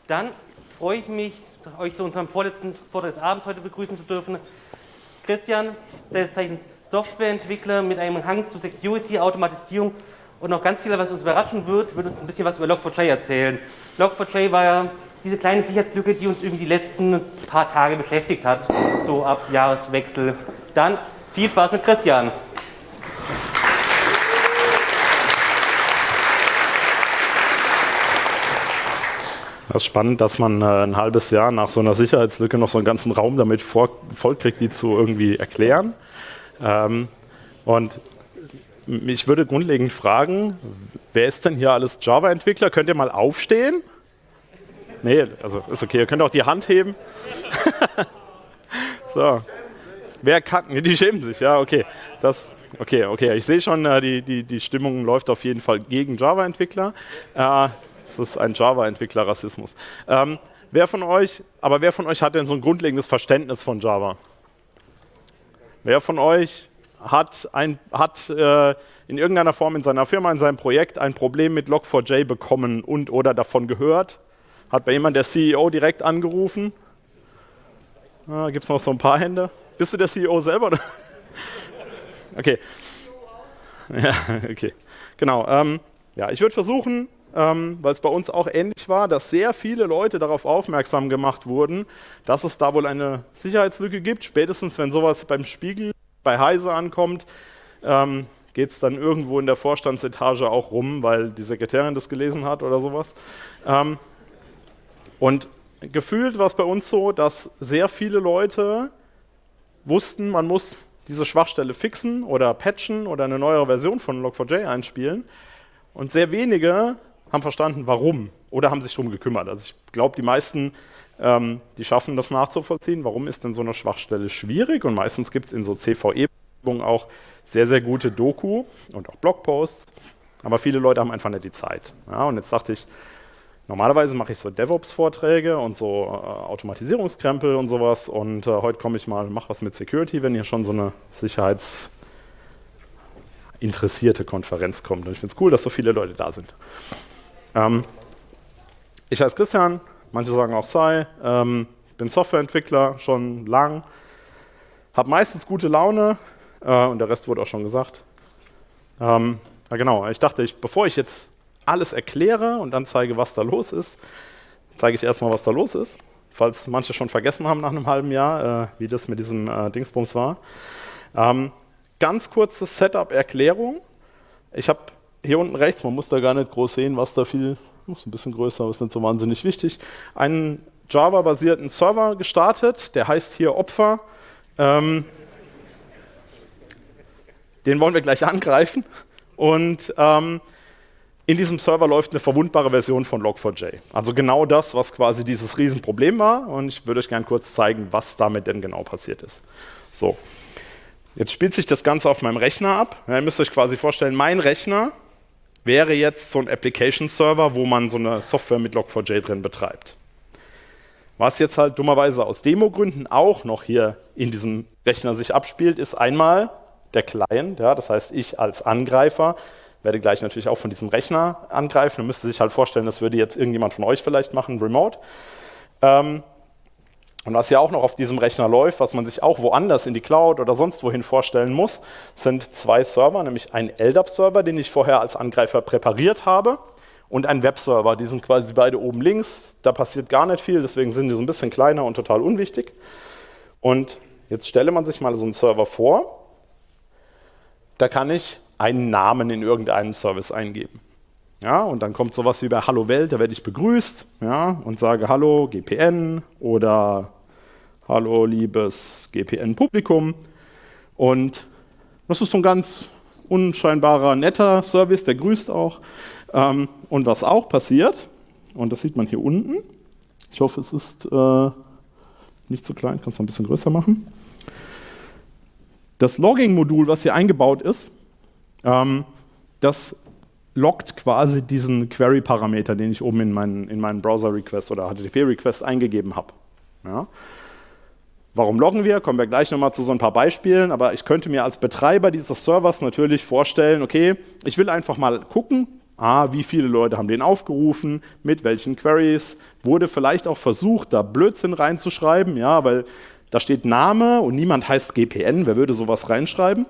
Dann freue ich mich, euch zu unserem vorletzten Vortrag des Abends heute begrüßen zu dürfen. Christian, seines Zeichens Softwareentwickler mit einem Hang zu Security, Automatisierung und noch ganz viel, was uns überraschen wird uns ein bisschen was über Log4j erzählen. Log4j war ja diese kleine Sicherheitslücke, die uns irgendwie die letzten paar Tage beschäftigt hat, so ab Jahreswechsel. Dann viel Spaß mit Christian. Das ist spannend, dass man ein halbes Jahr nach so einer Sicherheitslücke noch so einen ganzen Raum damit voll kriegt, die zu irgendwie erklären. Und ich würde grundlegend fragen, wer ist denn hier alles Java-Entwickler? Könnt ihr mal aufstehen? Nee, also ist okay, ihr könnt auch die Hand heben. So. Wer kann? Die schämen sich, ja, okay. Okay. Ich sehe schon, die Stimmung läuft auf jeden Fall gegen Java-Entwickler. Das ist ein Java-Entwickler-Rassismus. Wer von euch hat denn so ein grundlegendes Verständnis von Java? Wer von euch hat in irgendeiner Form in seiner Firma, in seinem Projekt ein Problem mit Log4j bekommen und oder davon gehört? Hat bei jemand der CEO direkt angerufen? Gibt es noch so ein paar Hände? Bist du der CEO selber? Okay. Ja, okay. Genau. Ja, ich würde versuchen, weil es bei uns auch ähnlich war, dass sehr viele Leute darauf aufmerksam gemacht wurden, dass es da wohl eine Sicherheitslücke gibt. Spätestens, wenn sowas beim Spiegel, bei Heise ankommt, geht es dann irgendwo in der Vorstandsetage auch rum, weil die Sekretärin das gelesen hat oder sowas. Und gefühlt war es bei uns so, dass sehr viele Leute wussten, man muss diese Schwachstelle fixen oder patchen oder eine neuere Version von Log4j einspielen. Und sehr wenige haben verstanden, warum oder haben sich darum gekümmert. Also ich glaube, die meisten, die schaffen das nachzuvollziehen. Warum ist denn so eine Schwachstelle schwierig? Und meistens gibt es in so CVE-Übungen auch sehr, sehr gute Doku und auch Blogposts. Aber viele Leute haben einfach nicht die Zeit. Ja, und jetzt dachte ich, normalerweise mache ich so DevOps-Vorträge und so Automatisierungskrempel und sowas. Und heute komme ich mal, mache was mit Security, wenn hier schon so eine sicherheitsinteressierte Konferenz kommt. Und ich finde es cool, dass so viele Leute da sind. Ich heiße Christian, manche sagen auch Sai, bin Softwareentwickler schon lang, habe meistens gute Laune und der Rest wurde auch schon gesagt. Genau, ich dachte, bevor ich jetzt alles erkläre und dann zeige, was da los ist, zeige ich erstmal, was da los ist, falls manche schon vergessen haben nach einem halben Jahr, wie das mit diesem Dingsbums war. Ganz kurzes Setup-Erklärung. Ich habe hier unten rechts, man muss da gar nicht groß sehen, was da viel, ist ein bisschen größer, aber ist nicht so wahnsinnig wichtig, einen Java-basierten Server gestartet, der heißt hier Opfer. Den wollen wir gleich angreifen. Und in diesem Server läuft eine verwundbare Version von Log4j. Also genau das, was quasi dieses Riesenproblem war. Und ich würde euch gerne kurz zeigen, was damit denn genau passiert ist. So, jetzt spielt sich das Ganze auf meinem Rechner ab. Ja, ihr müsst euch quasi vorstellen, mein Rechner wäre jetzt so ein Application-Server, wo man so eine Software mit Log4j drin betreibt. Was jetzt halt dummerweise aus Demogründen auch noch hier in diesem Rechner sich abspielt, ist einmal der Client. Ja, das heißt, ich als Angreifer werde gleich natürlich auch von diesem Rechner angreifen. Man müsste sich halt vorstellen, das würde jetzt irgendjemand von euch vielleicht machen, remote. Und was ja auch noch auf diesem Rechner läuft, was man sich auch woanders in die Cloud oder sonst wohin vorstellen muss, sind zwei Server, nämlich ein LDAP-Server, den ich vorher als Angreifer präpariert habe, und ein Webserver. Die sind quasi beide oben links, da passiert gar nicht viel, deswegen sind die so ein bisschen kleiner und total unwichtig. Und jetzt stelle man sich mal so einen Server vor, da kann ich einen Namen in irgendeinen Service eingeben. Ja, und dann kommt sowas wie bei Hallo Welt, da werde ich begrüßt, ja, und sage Hallo GPN oder Hallo liebes GPN-Publikum. Und das ist so ein ganz unscheinbarer, netter Service, der grüßt auch. Und was auch passiert, und das sieht man hier unten, ich hoffe, es ist nicht zu klein, kannst du ein bisschen größer machen. Das Logging-Modul, was hier eingebaut ist, das loggt quasi diesen Query-Parameter, den ich oben in meinen Browser-Request oder HTTP-Request eingegeben habe. Ja. Warum loggen wir? Kommen wir gleich nochmal zu so ein paar Beispielen, aber ich könnte mir als Betreiber dieses Servers natürlich vorstellen, okay, ich will einfach mal gucken, Wie viele Leute haben den aufgerufen, mit welchen Queries, wurde vielleicht auch versucht, da Blödsinn reinzuschreiben, ja, weil da steht Name und niemand heißt GPN, wer würde sowas reinschreiben?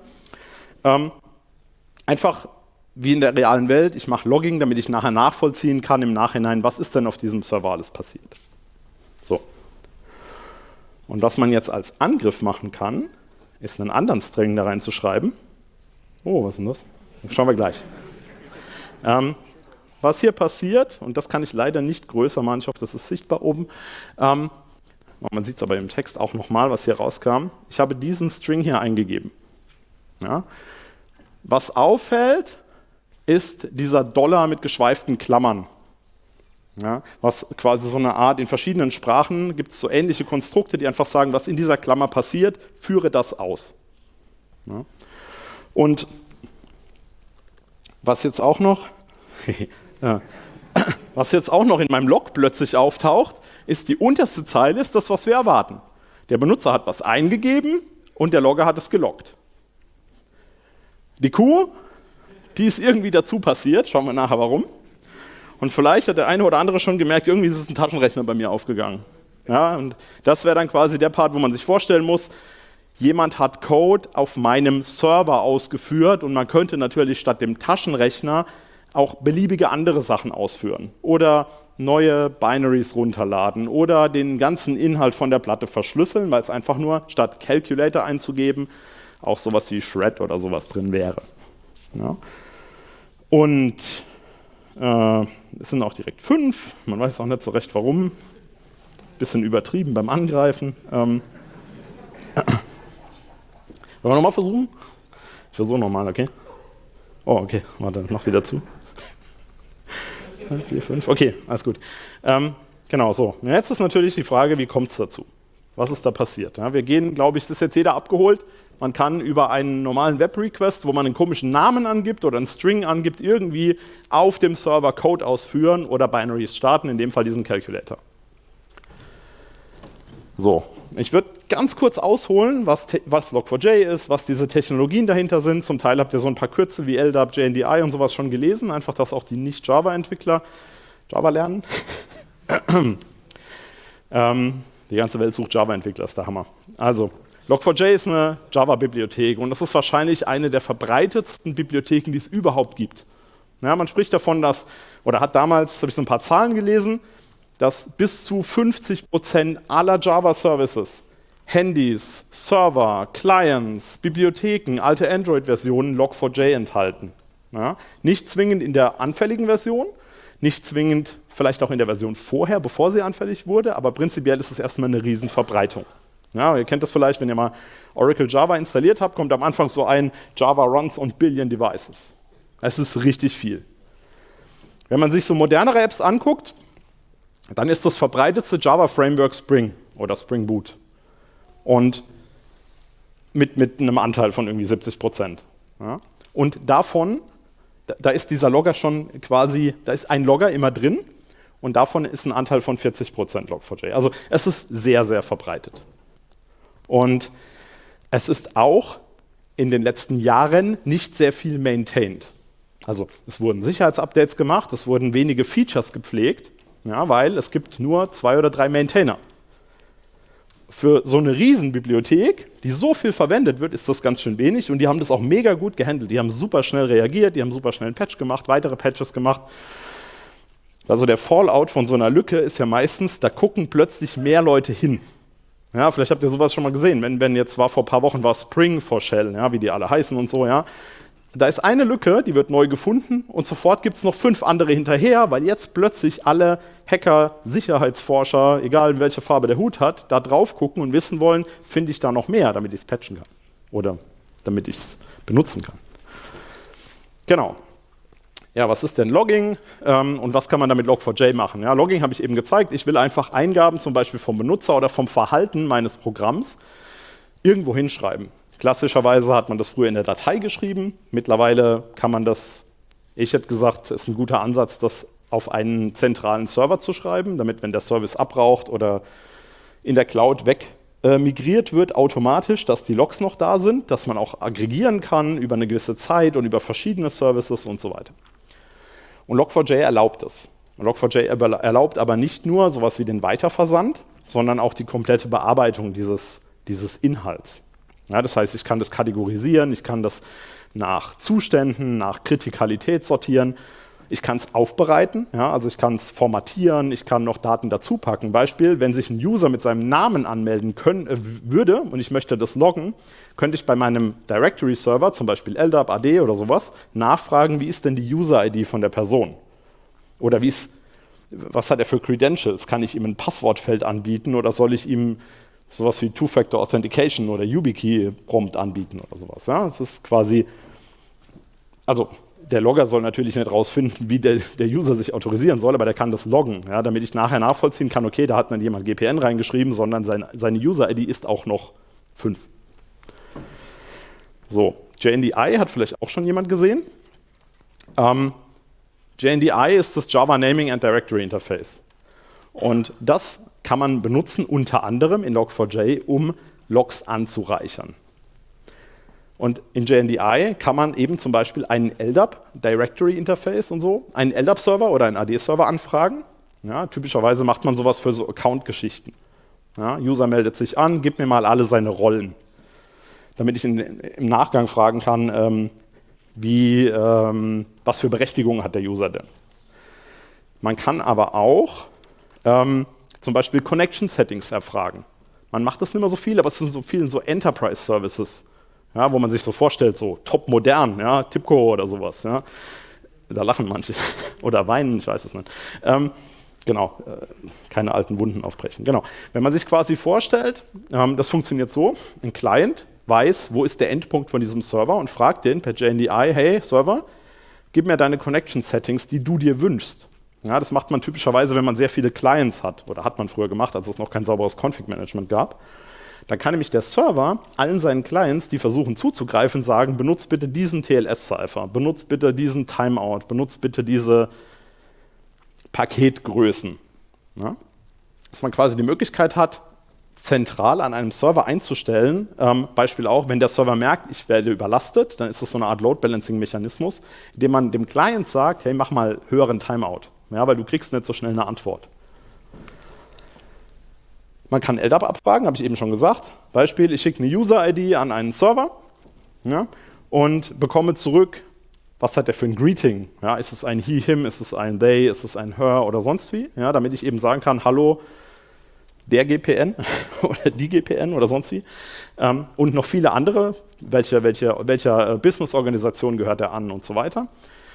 Einfach wie in der realen Welt, ich mache Logging, damit ich nachher nachvollziehen kann im Nachhinein, was ist denn auf diesem Server alles passiert. So. Und was man jetzt als Angriff machen kann, ist einen anderen String da reinzuschreiben. Oh, was ist denn das? Schauen wir gleich. Was hier passiert, und das kann ich leider nicht größer machen, ich hoffe, das ist sichtbar oben. Man sieht es aber im Text auch nochmal, was hier rauskam. Ich habe diesen String hier eingegeben. Ja. Was auffällt, ist dieser Dollar mit geschweiften Klammern. Ja, was quasi so eine Art, in verschiedenen Sprachen gibt es so ähnliche Konstrukte, die einfach sagen, was in dieser Klammer passiert, führe das aus. Ja. Und was jetzt auch noch in meinem Log plötzlich auftaucht, ist die unterste Zeile, ist das, was wir erwarten. Der Benutzer hat was eingegeben und der Logger hat es geloggt. Die Kuh, die ist irgendwie dazu passiert, schauen wir nachher warum. Und vielleicht hat der eine oder andere schon gemerkt, irgendwie ist es ein Taschenrechner bei mir aufgegangen. Ja, und das wäre dann quasi der Part, wo man sich vorstellen muss, jemand hat Code auf meinem Server ausgeführt und man könnte natürlich statt dem Taschenrechner auch beliebige andere Sachen ausführen oder neue Binaries runterladen oder den ganzen Inhalt von der Platte verschlüsseln, weil es einfach nur statt Calculator einzugeben auch sowas wie Shred oder sowas drin wäre. Ja. Und es sind auch direkt 5, man weiß auch nicht so recht warum. Bisschen übertrieben beim Angreifen. Wollen wir nochmal versuchen? Ich versuche nochmal, okay? Oh, okay, warte, noch wieder zu. 4, 5, okay, alles gut. Genau, so. Jetzt ist natürlich die Frage, wie kommt es dazu? Was ist da passiert? Ja, wir gehen, glaube ich, das ist jetzt jeder abgeholt. Man kann über einen normalen Web-Request, wo man einen komischen Namen angibt oder einen String angibt, irgendwie auf dem Server Code ausführen oder Binaries starten, in dem Fall diesen Calculator. So, ich würde ganz kurz ausholen, was Log4j ist, was diese Technologien dahinter sind. Zum Teil habt ihr so ein paar Kürzel wie LDAP, JNDI und sowas schon gelesen, einfach, dass auch die Nicht-Java-Entwickler Java lernen. Die ganze Welt sucht Java-Entwickler, ist der Hammer. Also, Log4j ist eine Java-Bibliothek und das ist wahrscheinlich eine der verbreitetsten Bibliotheken, die es überhaupt gibt. Ja, man spricht davon, oder hat damals, habe ich so ein paar Zahlen gelesen, dass bis zu 50% aller Java-Services, Handys, Server, Clients, Bibliotheken, alte Android-Versionen Log4j enthalten. Ja, nicht zwingend in der anfälligen Version, nicht zwingend vielleicht auch in der Version vorher, bevor sie anfällig wurde, aber prinzipiell ist es erstmal eine Riesenverbreitung. Ja, ihr kennt das vielleicht, wenn ihr mal Oracle Java installiert habt, kommt am Anfang so ein Java runs on Billion Devices. Es ist richtig viel. Wenn man sich so modernere Apps anguckt, dann ist das verbreitetste Java Framework Spring oder Spring Boot. Und mit einem Anteil von irgendwie 70%. Ja. Und davon, da ist dieser Logger schon quasi, da ist ein Logger immer drin und davon ist ein Anteil von 40% Log4j. Also es ist sehr, sehr verbreitet. Und es ist auch in den letzten Jahren nicht sehr viel maintained. Also es wurden Sicherheitsupdates gemacht, es wurden wenige Features gepflegt, ja, weil es gibt nur 2 oder 3 Maintainer. Für so eine Riesenbibliothek, die so viel verwendet wird, ist das ganz schön wenig und die haben das auch mega gut gehandelt. Die haben super schnell reagiert, die haben super schnell einen Patch gemacht, weitere Patches gemacht. Also der Fallout von so einer Lücke ist ja meistens, da gucken plötzlich mehr Leute hin. Ja, vielleicht habt ihr sowas schon mal gesehen, wenn jetzt vor ein paar Wochen war Spring for Shell, ja, wie die alle heißen und so, ja. Da ist eine Lücke, die wird neu gefunden und sofort gibt es noch 5 andere hinterher, weil jetzt plötzlich alle Hacker, Sicherheitsforscher, egal in welcher Farbe der Hut hat, da drauf gucken und wissen wollen, finde ich da noch mehr, damit ich es patchen kann oder damit ich es benutzen kann. Genau. Ja, was ist denn Logging und was kann man damit Log4j machen? Ja, Logging habe ich eben gezeigt. Ich will einfach Eingaben zum Beispiel vom Benutzer oder vom Verhalten meines Programms irgendwo hinschreiben. Klassischerweise hat man das früher in der Datei geschrieben. Mittlerweile kann man das, ich hätte gesagt, ist ein guter Ansatz, das auf einen zentralen Server zu schreiben, damit, wenn der Service abraucht oder in der Cloud weg migriert wird, automatisch, dass die Logs noch da sind, dass man auch aggregieren kann über eine gewisse Zeit und über verschiedene Services und so weiter. Und Log4j erlaubt es. Log4j erlaubt aber nicht nur sowas wie den Weiterversand, sondern auch die komplette Bearbeitung dieses Inhalts. Ja, das heißt, ich kann das kategorisieren, ich kann das nach Zuständen, nach Kritikalität sortieren, ich kann es aufbereiten, ja, also ich kann es formatieren, ich kann noch Daten dazu packen. Beispiel, wenn sich ein User mit seinem Namen anmelden würde und ich möchte das loggen, könnte ich bei meinem Directory-Server, zum Beispiel LDAP, AD oder sowas, nachfragen, wie ist denn die User-ID von der Person? Oder was hat er für Credentials? Kann ich ihm ein Passwortfeld anbieten oder soll ich ihm sowas wie Two-Factor Authentication oder YubiKey-Prompt anbieten oder sowas? Ja? Das ist quasi, also der Logger soll natürlich nicht rausfinden, wie der User sich autorisieren soll, aber der kann das loggen, ja, damit ich nachher nachvollziehen kann, okay, da hat dann jemand GPN reingeschrieben, sondern seine User-ID ist auch noch 5. So, JNDI hat vielleicht auch schon jemand gesehen. JNDI ist das Java Naming and Directory Interface. Und das kann man benutzen unter anderem in Log4j, um Logs anzureichern. Und in JNDI kann man eben zum Beispiel einen LDAP, Directory Interface und so, einen LDAP-Server oder einen AD-Server anfragen. Ja, typischerweise macht man sowas für so Account-Geschichten. Ja, User meldet sich an, gibt mir mal alle seine Rollen, damit ich im Nachgang fragen kann, was für Berechtigungen hat der User denn. Man kann aber auch zum Beispiel Connection Settings erfragen. Man macht das nicht mehr so viel, aber es sind so viele so Enterprise Services, ja, wo man sich so vorstellt, so top modern, ja, TIBCO oder sowas. Ja. Da lachen manche oder weinen, ich weiß es nicht. Genau, keine alten Wunden aufbrechen. Genau. Wenn man sich quasi vorstellt, das funktioniert so, ein Client weiß, wo ist der Endpunkt von diesem Server und fragt den per JNDI, hey Server, gib mir deine Connection Settings, die du dir wünschst. Ja, das macht man typischerweise, wenn man sehr viele Clients hat, oder hat man früher gemacht, als es noch kein sauberes Config-Management gab. Dann kann nämlich der Server allen seinen Clients, die versuchen zuzugreifen, sagen, benutzt bitte diesen TLS-Cipher, benutzt bitte diesen Timeout, benutzt bitte diese Paketgrößen. Ja? Dass man quasi die Möglichkeit hat, zentral an einem Server einzustellen, Beispiel auch, wenn der Server merkt, ich werde überlastet, dann ist das so eine Art Load-Balancing-Mechanismus, indem man dem Client sagt, hey, mach mal höheren Timeout, ja, weil du kriegst nicht so schnell eine Antwort. Man kann LDAP abfragen, habe ich eben schon gesagt. Beispiel, ich schicke eine User-ID an einen Server, ja, und bekomme zurück, was hat der für ein Greeting? Ja, ist es ein he, him, ist es ein they, ist es ein her oder sonst wie? Ja, damit ich eben sagen kann, hallo, der GPN oder die GPN oder sonst wie. Und noch viele andere, welcher Business-Organisation gehört er an und so weiter.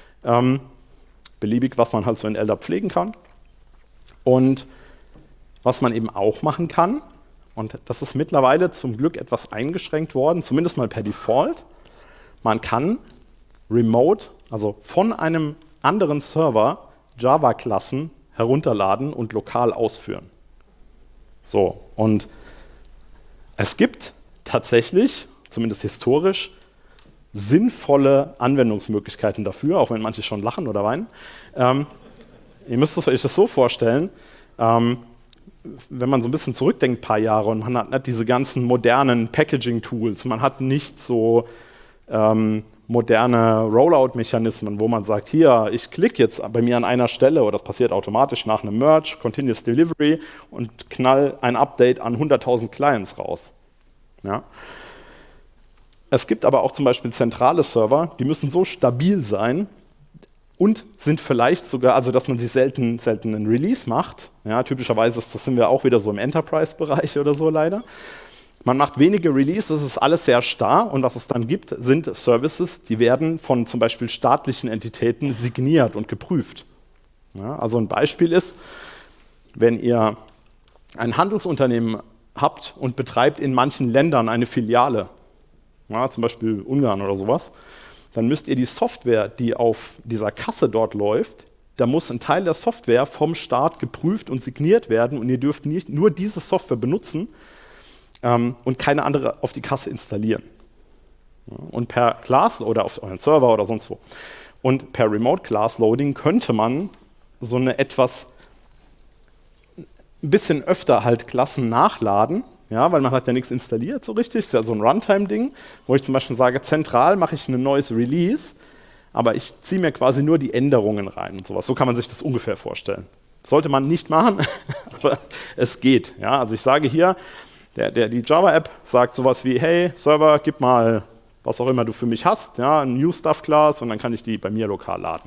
Beliebig, was man halt so in LDAP pflegen kann. Und was man eben auch machen kann, und das ist mittlerweile zum Glück etwas eingeschränkt worden, zumindest mal per Default, man kann remote, also von einem anderen Server, Java-Klassen herunterladen und lokal ausführen. So, und es gibt tatsächlich, zumindest historisch, sinnvolle Anwendungsmöglichkeiten dafür, auch wenn manche schon lachen oder weinen. Ihr müsst euch das so vorstellen, wenn man so ein bisschen zurückdenkt, ein paar Jahre, und man hat nicht diese ganzen modernen Packaging-Tools, man hat nicht so moderne Rollout-Mechanismen, wo man sagt, hier, ich klicke jetzt bei mir an einer Stelle, oder das passiert automatisch nach einem Merge, Continuous Delivery, und knall ein Update an 100.000 Clients raus. Ja. Es gibt aber auch zum Beispiel zentrale Server, die müssen so stabil sein und sind vielleicht sogar, also dass man sich selten einen Release macht. Ja, typischerweise sind wir auch wieder so im Enterprise-Bereich oder so leider. Man macht wenige Releases, das ist alles sehr starr, und was es dann gibt, sind Services, die werden von zum Beispiel staatlichen Entitäten signiert und geprüft. Ja, also ein Beispiel ist, wenn ihr ein Handelsunternehmen habt und betreibt in manchen Ländern eine Filiale, ja, zum Beispiel Ungarn oder sowas, dann müsst ihr die Software, die auf dieser Kasse dort läuft, da muss ein Teil der Software vom Staat geprüft und signiert werden, und ihr dürft nicht nur diese Software benutzen und keine andere auf die Kasse installieren. Ja, und per Class oder auf euren Server oder sonst wo. Und per Remote Class Loading könnte man so eine etwas ein bisschen öfter halt Klassen nachladen, ja, weil man hat ja nichts installiert so richtig, ist ja so ein Runtime-Ding, wo ich zum Beispiel sage, zentral mache ich ein neues Release, aber ich ziehe mir quasi nur die Änderungen rein und sowas. So kann man sich das ungefähr vorstellen. Sollte man nicht machen, aber es geht. Ja? Also ich sage hier, die Java-App sagt sowas wie, hey, Server, gib mal, was auch immer du für mich hast, ja, ein New-Stuff-Class und dann kann ich die bei mir lokal laden.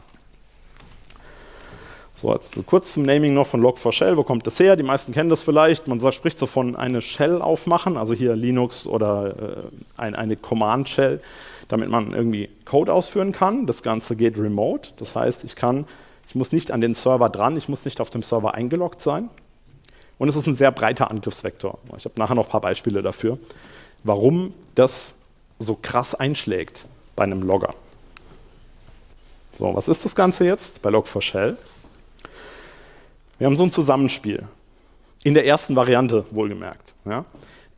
So, jetzt kurz zum Naming noch von Log4Shell. Wo kommt das her? Die meisten kennen das vielleicht. Man spricht so von eine Shell aufmachen, also hier Linux oder eine Command-Shell, damit man irgendwie Code ausführen kann. Das Ganze geht remote. Das heißt, ich muss nicht an den Server dran, ich muss nicht auf dem Server eingeloggt sein. Und es ist ein sehr breiter Angriffsvektor. Ich habe nachher noch ein paar Beispiele dafür, warum das so krass einschlägt bei einem Logger. So, was ist das Ganze jetzt bei Log4Shell? Wir haben so ein Zusammenspiel, in der ersten Variante wohlgemerkt, ja,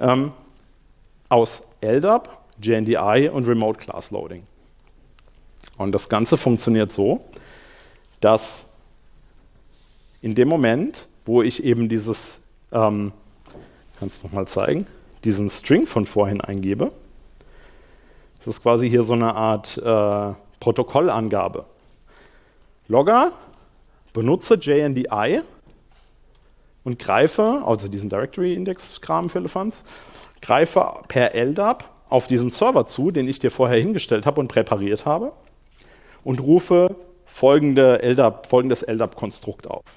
aus LDAP, JNDI und Remote Class Loading. Und das Ganze funktioniert so, dass in dem Moment, wo ich eben dieses, kannst du nochmal zeigen, diesen String von vorhin eingebe, das ist quasi hier so eine Art Protokollangabe. Logger, benutze JNDI und greife, also diesen Directory-Index-Kram für Elephants, greife per LDAP auf diesen Server zu, den ich dir vorher hingestellt habe und präpariert habe und rufe folgendes LDAP-Konstrukt auf.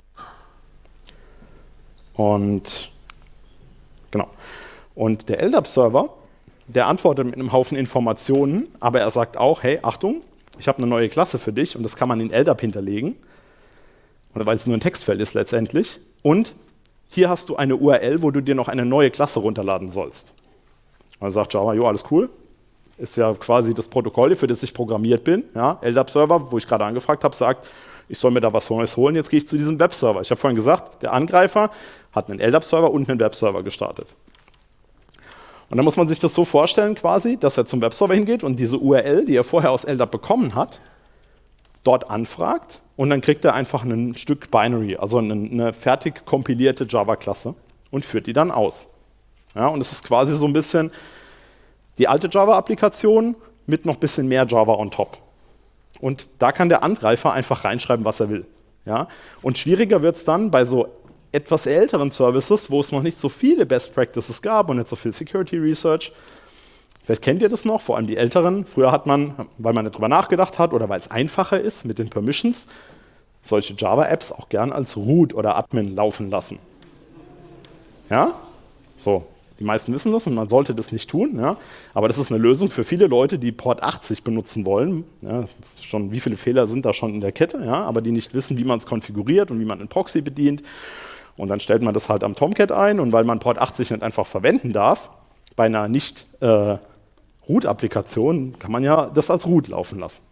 Und genau. Und der LDAP-Server, der antwortet mit einem Haufen Informationen, aber er sagt auch, hey, Achtung, ich habe eine neue Klasse für dich und das kann man in LDAP hinterlegen. Oder weil es nur ein Textfeld ist letztendlich. Und hier hast du eine URL, wo du dir noch eine neue Klasse runterladen sollst. Also sagt Java, jo, alles cool. Ist ja quasi das Protokoll, für das ich programmiert bin. Ja, LDAP-Server, wo ich gerade angefragt habe, sagt, ich soll mir da was Neues holen. Jetzt gehe ich zu diesem Webserver. Ich habe vorhin gesagt, der Angreifer hat einen LDAP-Server und einen Webserver gestartet. Und dann muss man sich das so vorstellen quasi, dass er zum Webserver hingeht und diese URL, die er vorher aus LDAP bekommen hat, dort anfragt und dann kriegt er einfach ein Stück Binary, also eine fertig kompilierte Java-Klasse und führt die dann aus. Ja, und es ist quasi so ein bisschen die alte Java-Applikation mit noch ein bisschen mehr Java on top. Und da kann der Angreifer einfach reinschreiben, was er will. Ja? Und schwieriger wird es dann bei so etwas älteren Services, wo es noch nicht so viele Best Practices gab und nicht so viel Security Research. Vielleicht kennt ihr das noch, vor allem die Älteren. Früher hat man, weil man nicht drüber nachgedacht hat oder weil es einfacher ist mit den Permissions, solche Java-Apps auch gern als Root oder Admin laufen lassen. Ja? So, die meisten wissen das und man sollte das nicht tun. Ja? Aber das ist eine Lösung für viele Leute, die Port 80 benutzen wollen. Ja, das ist schon, wie viele Fehler sind da schon in der Kette, ja? Aber die nicht wissen, wie man es konfiguriert und wie man einen Proxy bedient. Und dann stellt man das halt am Tomcat ein und weil man Port 80 nicht einfach verwenden darf, bei einer nicht Root-Applikation kann man ja das als Root laufen lassen.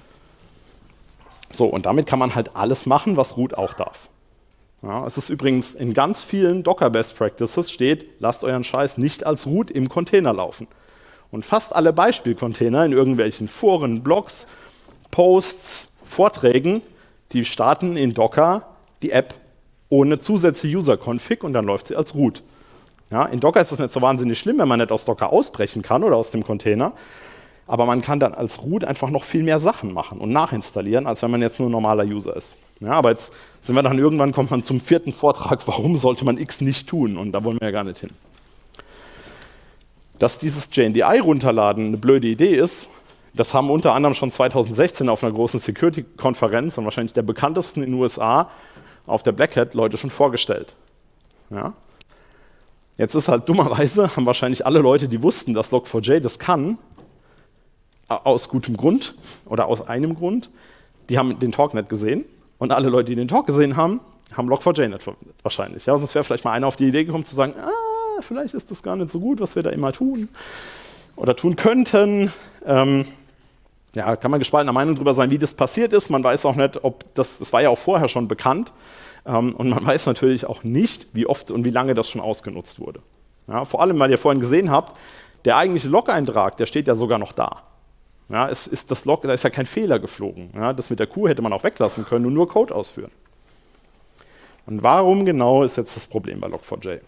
So, und damit kann man halt alles machen, was Root auch darf. Ja, es ist übrigens in ganz vielen Docker Best Practices steht, lasst euren Scheiß nicht als Root im Container laufen. Und fast alle Beispielcontainer in irgendwelchen Foren, Blogs, Posts, Vorträgen, die starten in Docker die App ohne zusätzliche User-Config und dann läuft sie als Root. Ja, in Docker ist das nicht so wahnsinnig schlimm, wenn man nicht aus Docker ausbrechen kann oder aus dem Container. Aber man kann dann als Root einfach noch viel mehr Sachen machen und nachinstallieren, als wenn man jetzt nur ein normaler User ist. Ja, aber jetzt sind wir dann irgendwann, kommt man zum 4. Vortrag, warum sollte man X nicht tun? Und da wollen wir ja gar nicht hin. Dass dieses JNDI runterladen eine blöde Idee ist, das haben unter anderem schon 2016 auf einer großen Security-Konferenz und wahrscheinlich der bekanntesten in den USA auf der Black Hat Leute schon vorgestellt. Ja? Jetzt ist halt dummerweise, haben wahrscheinlich alle Leute, die wussten, dass Log4j das kann, aus gutem Grund oder aus einem Grund, die haben den Talk nicht gesehen und alle Leute, die den Talk gesehen haben, haben Log4j nicht verwendet, wahrscheinlich. Ja, sonst wäre vielleicht mal einer auf die Idee gekommen zu sagen, vielleicht ist das gar nicht so gut, was wir da immer tun oder tun könnten. Ja, kann man gespaltener Meinung darüber sein, wie das passiert ist. Man weiß auch nicht, ob das war ja auch vorher schon bekannt. Und man weiß natürlich auch nicht, wie oft und wie lange das schon ausgenutzt wurde. Ja, vor allem, weil ihr vorhin gesehen habt, der eigentliche Log-Eintrag, der steht ja sogar noch da. Ja, da ist ja kein Fehler geflogen. Ja, das mit der Q hätte man auch weglassen können und nur Code ausführen. Und warum genau ist jetzt das Problem bei Log4j?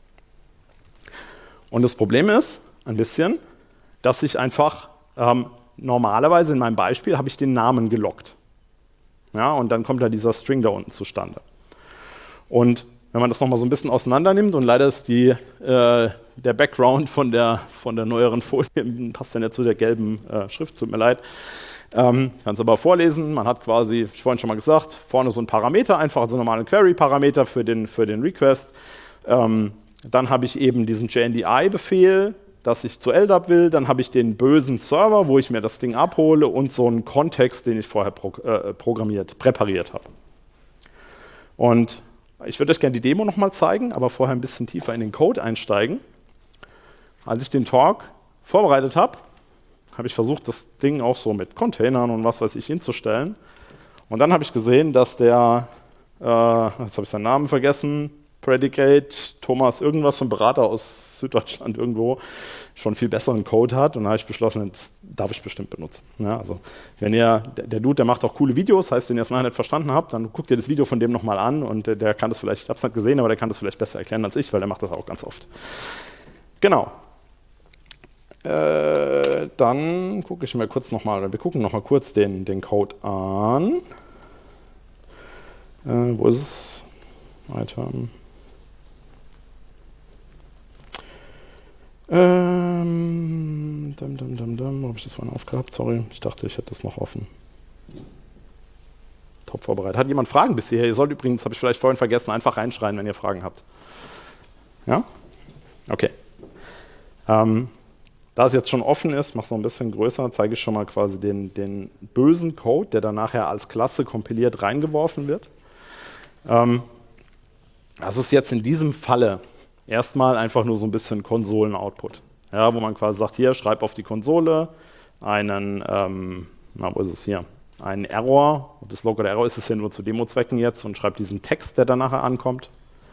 Und das Problem ist ein bisschen, dass ich einfach normalerweise in meinem Beispiel habe ich den Namen gelockt. Ja, und dann kommt da dieser String da unten zustande. Und wenn man das nochmal so ein bisschen auseinander nimmt, und leider ist der Background von der neueren Folie, passt ja nicht zu der gelben Schrift, tut mir leid. Kann es aber vorlesen. Man hat quasi, ich vorhin schon mal gesagt, vorne so ein Parameter, einfach also normalen Query-Parameter für den Request. Dann habe ich eben diesen JNDI-Befehl, dass ich zu LDAP will. Dann habe ich den bösen Server, wo ich mir das Ding abhole und so einen Kontext, den ich vorher präpariert habe. Und ich würde euch gerne die Demo nochmal zeigen, aber vorher ein bisschen tiefer in den Code einsteigen. Als ich den Talk vorbereitet habe, habe ich versucht, das Ding auch so mit Containern und was weiß ich hinzustellen. Und dann habe ich gesehen, dass jetzt habe ich seinen Namen vergessen, Predicate, Thomas irgendwas, ein Berater aus Süddeutschland irgendwo, schon viel besseren Code hat. Und dann habe ich beschlossen, das darf ich bestimmt benutzen. Ja, also wenn der Dude, der macht auch coole Videos, heißt, wenn ihr es nachher nicht verstanden habt, dann guckt ihr das Video von dem nochmal an und der kann das vielleicht, ich habe es nicht gesehen, aber der kann das vielleicht besser erklären als ich, weil der macht das auch ganz oft. Genau. Dann gucke ich mir kurz nochmal, wir gucken nochmal kurz den Code an. Wo ist es? Item. Wo habe ich das vorhin aufgehabt? Sorry, ich dachte, ich hätte das noch offen. Top vorbereitet. Hat jemand Fragen bisher? Ihr sollt übrigens, habe ich vielleicht vorhin vergessen, einfach reinschreien, wenn ihr Fragen habt. Ja? Okay. Da es jetzt schon offen ist, mache es noch ein bisschen größer, zeige ich schon mal quasi den bösen Code, der dann nachher als Klasse kompiliert reingeworfen wird. Das ist jetzt in diesem Falle erstmal einfach nur so ein bisschen Konsolen-Output. Ja, wo man quasi sagt, hier, schreib auf die Konsole einen, wo ist es hier? Einen Error, ob das Log oder Error ist, ist ja nur zu Demo-Zwecken jetzt, und schreib diesen Text, der dann nachher ankommt.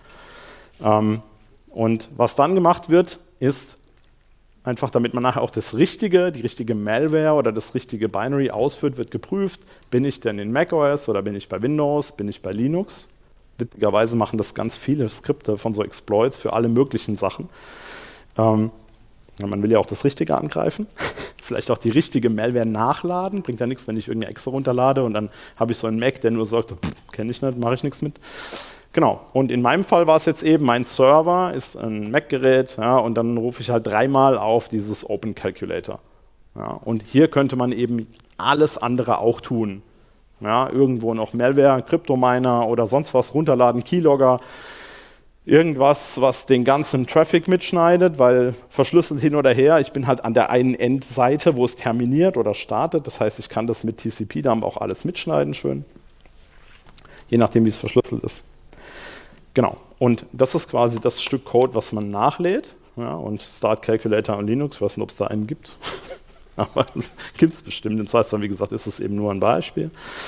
Und was dann gemacht wird, ist, einfach damit man nachher auch die richtige Malware oder das richtige Binary ausführt, wird geprüft, bin ich denn in macOS oder bin ich bei Windows, bin ich bei Linux? Witzigerweise machen das ganz viele Skripte von so Exploits für alle möglichen Sachen. Man will ja auch das Richtige angreifen, vielleicht auch die richtige Malware nachladen, bringt ja nichts, wenn ich irgendeine Exe runterlade und dann habe ich so einen Mac, der nur sagt, kenne ich nicht, mache ich nichts mit. Genau, und in meinem Fall war es jetzt eben, mein Server ist ein Mac-Gerät, ja, und dann rufe ich halt dreimal auf dieses Open Calculator. Ja, und hier könnte man eben alles andere auch tun. Ja, irgendwo noch Malware, Kryptominer oder sonst was runterladen, Keylogger, irgendwas, was den ganzen Traffic mitschneidet, weil verschlüsselt hin oder her, ich bin halt an der einen Endseite, wo es terminiert oder startet, das heißt, ich kann das mit TCP-Dump auch alles mitschneiden, schön, je nachdem, wie es verschlüsselt ist. Genau, und das ist quasi das Stück Code, was man nachlädt. Ja, und Start Calculator und Linux, ich weiß nicht, ob es da einen gibt, aber es gibt es bestimmt. Im Zweifelsfall, wie gesagt, ist es eben nur ein Beispiel.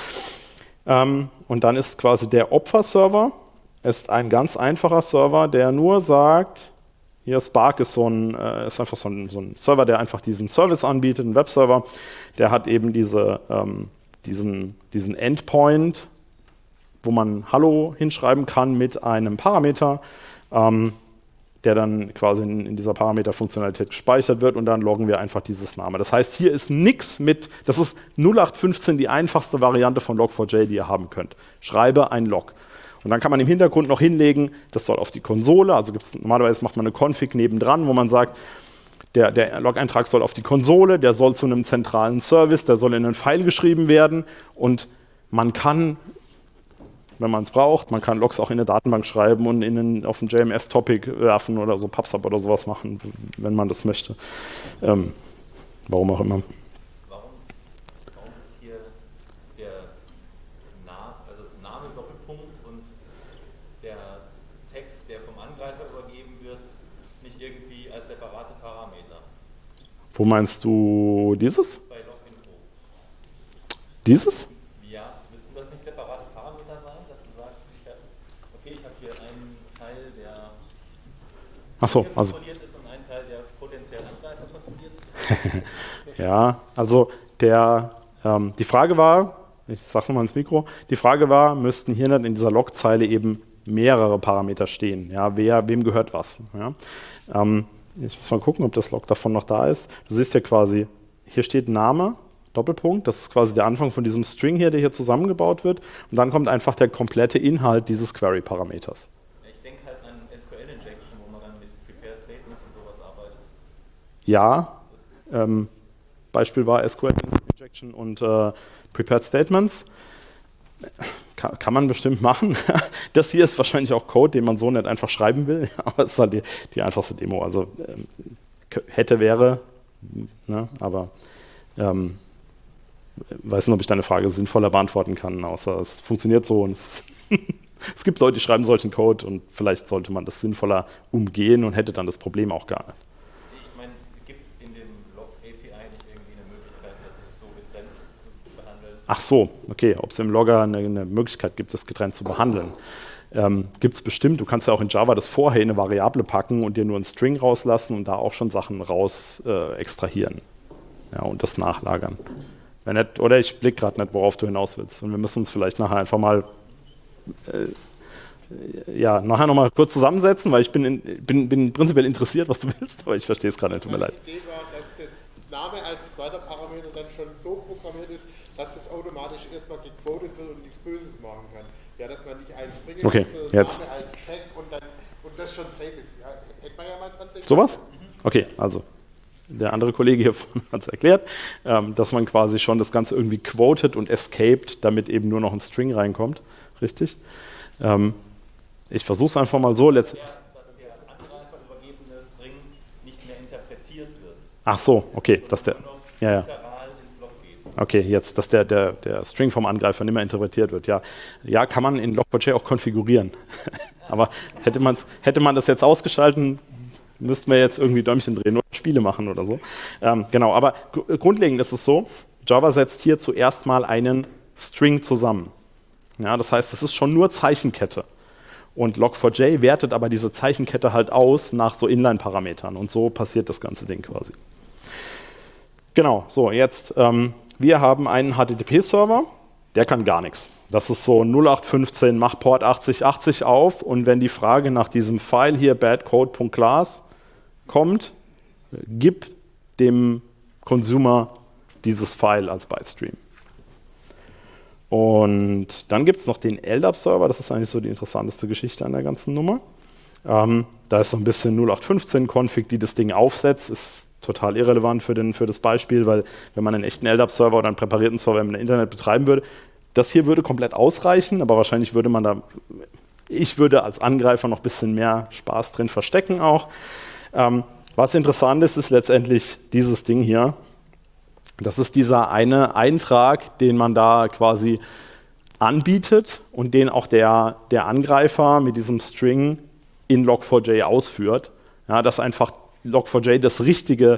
Und dann ist quasi der Opferserver, ist ein ganz einfacher Server, der nur sagt, hier Spark ist ist einfach so ein Server, der einfach diesen Service anbietet, ein Webserver, der hat eben diesen Endpoint, wo man Hallo hinschreiben kann mit einem Parameter, der dann quasi in dieser Parameterfunktionalität gespeichert wird, und dann loggen wir einfach dieses Name. Das heißt, hier ist nichts mit, das ist 0815 die einfachste Variante von Log4j, die ihr haben könnt. Schreibe ein Log. Und dann kann man im Hintergrund noch hinlegen, das soll auf die Konsole, also normalerweise macht man eine Config nebendran, wo man sagt, der Log-Eintrag soll auf die Konsole, der soll zu einem zentralen Service, der soll in einen File geschrieben werden, und man kann, wenn man es braucht, man kann Logs auch in eine Datenbank schreiben und auf ein JMS-Topic werfen oder so PubSub oder sowas machen, wenn man das möchte. Warum auch immer. Warum ist hier der Name Doppelpunkt und der Text, der vom Angreifer übergeben wird, nicht irgendwie als separate Parameter? Wo meinst du dieses? Bei Loginfo. Dieses? Ja, müssten das nicht separate Parameter sein, dass du sagst, okay, ich habe hier einen Teil, der kontrolliert ist und einen Teil, der potenziell Angreifer kontrolliert ist? Ja, also die Frage war, ich sage nochmal ins Mikro, die Frage war, müssten hier nicht in dieser Logzeile eben mehrere Parameter stehen? Ja, wem gehört was? Ja? Ich muss mal gucken, ob das Log davon noch da ist. Du siehst ja quasi, hier steht Name, Doppelpunkt. Das ist quasi der Anfang von diesem String hier, der hier zusammengebaut wird. Und dann kommt einfach der komplette Inhalt dieses Query-Parameters. Ich denke halt an SQL-Injection, wo man dann mit Prepared Statements und sowas arbeitet. Ja, Beispiel war SQL-Injection und Prepared Statements. Kann man bestimmt machen. Das hier ist wahrscheinlich auch Code, den man so nicht einfach schreiben will, aber es ist halt die einfachste Demo. Also hätte, wäre, ne? Aber weiß nicht, ob ich deine Frage sinnvoller beantworten kann, außer es funktioniert so und es gibt Leute, die schreiben solchen Code und vielleicht sollte man das sinnvoller umgehen und hätte dann das Problem auch gar nicht. Ich meine, gibt es in dem Log-API nicht irgendwie eine Möglichkeit, das so getrennt zu behandeln? Ach so, okay, ob es im Logger eine Möglichkeit gibt, das getrennt zu behandeln. Gibt es bestimmt, du kannst ja auch in Java das vorher in eine Variable packen und dir nur einen String rauslassen und da auch schon Sachen raus extrahieren, ja, und das nachlagern. Wenn nicht, oder ich blicke gerade nicht, worauf du hinaus willst. Und wir müssen uns vielleicht nachher einfach mal nachher nochmal kurz zusammensetzen, weil ich bin prinzipiell interessiert, was du willst, aber ich verstehe es gerade nicht, tut mir leid. Die Idee war, dass das Name als zweiter Parameter dann schon so programmiert ist, dass es automatisch erstmal gequotet wird und nichts Böses machen kann. Ja, dass man nicht einen String Okay, jetzt. Name als Tag und das schon safe ist. Ja, hätte man ja mal dran denken. Sowas? Okay, also der andere Kollege hier hat es erklärt, dass man quasi schon das Ganze irgendwie quoted und escaped, damit eben nur noch ein String reinkommt. Richtig? Ich versuche es einfach mal so. Dass der Angreifer übergebene String nicht mehr interpretiert wird. Ach so, okay, dass der. Ja. Literal ins Log geht. Okay, jetzt, dass der String vom Angreifer nicht mehr interpretiert wird. Ja, kann man in Log4j auch konfigurieren. Aber hätte man das jetzt ausgeschalten, müssten wir jetzt irgendwie Däumchen drehen oder Spiele machen oder so. Genau, aber grundlegend ist es so, Java setzt hier zuerst mal einen String zusammen. Ja, das heißt, es ist schon nur Zeichenkette. Und Log4j wertet aber diese Zeichenkette halt aus nach so Inline-Parametern. Und so passiert das ganze Ding quasi. Genau, so jetzt, wir haben einen HTTP-Server, der kann gar nichts. Das ist so 0815, mach Port 8080 auf und wenn die Frage nach diesem File hier badcode.class kommt, gib dem Consumer dieses File als Bytestream. Und dann gibt es noch den LDAP-Server, das ist eigentlich so die interessanteste Geschichte an der ganzen Nummer. Da ist so ein bisschen 0815-Config, die das Ding aufsetzt, ist total irrelevant für das Beispiel, weil wenn man einen echten LDAP-Server oder einen präparierten Server im Internet betreiben würde, das hier würde komplett ausreichen, aber wahrscheinlich würde man ich würde als Angreifer noch ein bisschen mehr Spaß drin verstecken auch. Was interessant ist, ist letztendlich dieses Ding hier. Das ist dieser eine Eintrag, den man da quasi anbietet und den auch der Angreifer mit diesem String in Log4j ausführt. Ja, dass einfach Log4j das richtige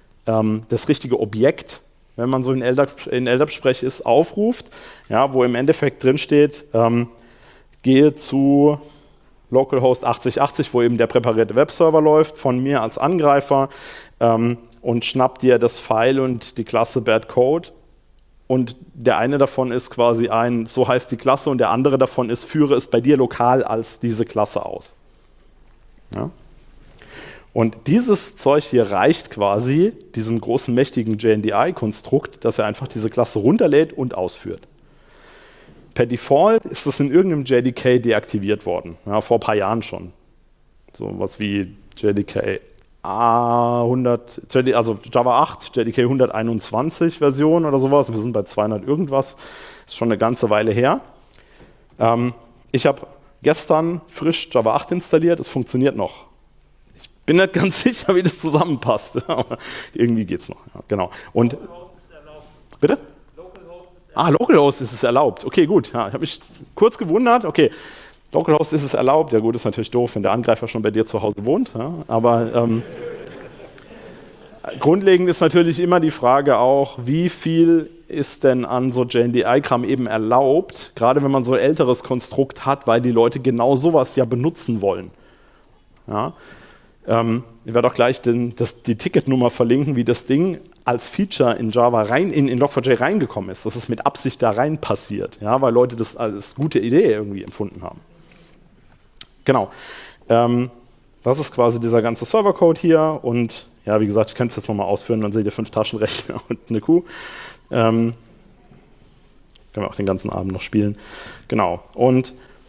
Objekt, wenn man so in LDAP-Sprech ist, aufruft, ja, wo im Endeffekt drin steht, gehe zu localhost 8080, wo eben der präparierte Webserver läuft, von mir als Angreifer und schnappt dir das File und die Klasse badcode. Und der eine davon ist quasi so heißt die Klasse, und der andere davon ist, führe es bei dir lokal als diese Klasse aus. Ja? Und dieses Zeug hier reicht quasi diesem großen, mächtigen JNDI-Konstrukt, dass er einfach diese Klasse runterlädt und ausführt. Per Default ist das in irgendeinem JDK deaktiviert worden, ja, vor ein paar Jahren schon. So was wie JDK A100, also Java 8, JDK 121 Version oder sowas. Wir sind bei 200 irgendwas, ist schon eine ganze Weile her. Ich habe gestern frisch Java 8 installiert, es funktioniert noch. Ich bin nicht ganz sicher, wie das zusammenpasst, aber irgendwie geht es noch. Ja, genau. Und, bitte? Localhost ist es erlaubt. Okay, gut. Ja, ich habe mich kurz gewundert. Okay, Localhost ist es erlaubt. Ja gut, ist natürlich doof, wenn der Angreifer schon bei dir zu Hause wohnt. Ja, aber grundlegend ist natürlich immer die Frage auch, wie viel ist denn an so JNDI-Kram eben erlaubt, gerade wenn man so ein älteres Konstrukt hat, weil die Leute genau sowas ja benutzen wollen. Ja. Ich werde auch gleich die Ticketnummer verlinken, wie das Ding als Feature in Java in Log4j reingekommen ist. Das ist mit Absicht da rein passiert, ja, weil Leute das als gute Idee irgendwie empfunden haben. Genau. Das ist quasi dieser ganze Servercode hier und ja, wie gesagt, ich könnte es jetzt nochmal ausführen, dann seht ihr 5 Taschenrechner und eine Kuh. Können wir auch den ganzen Abend noch spielen. Genau. Und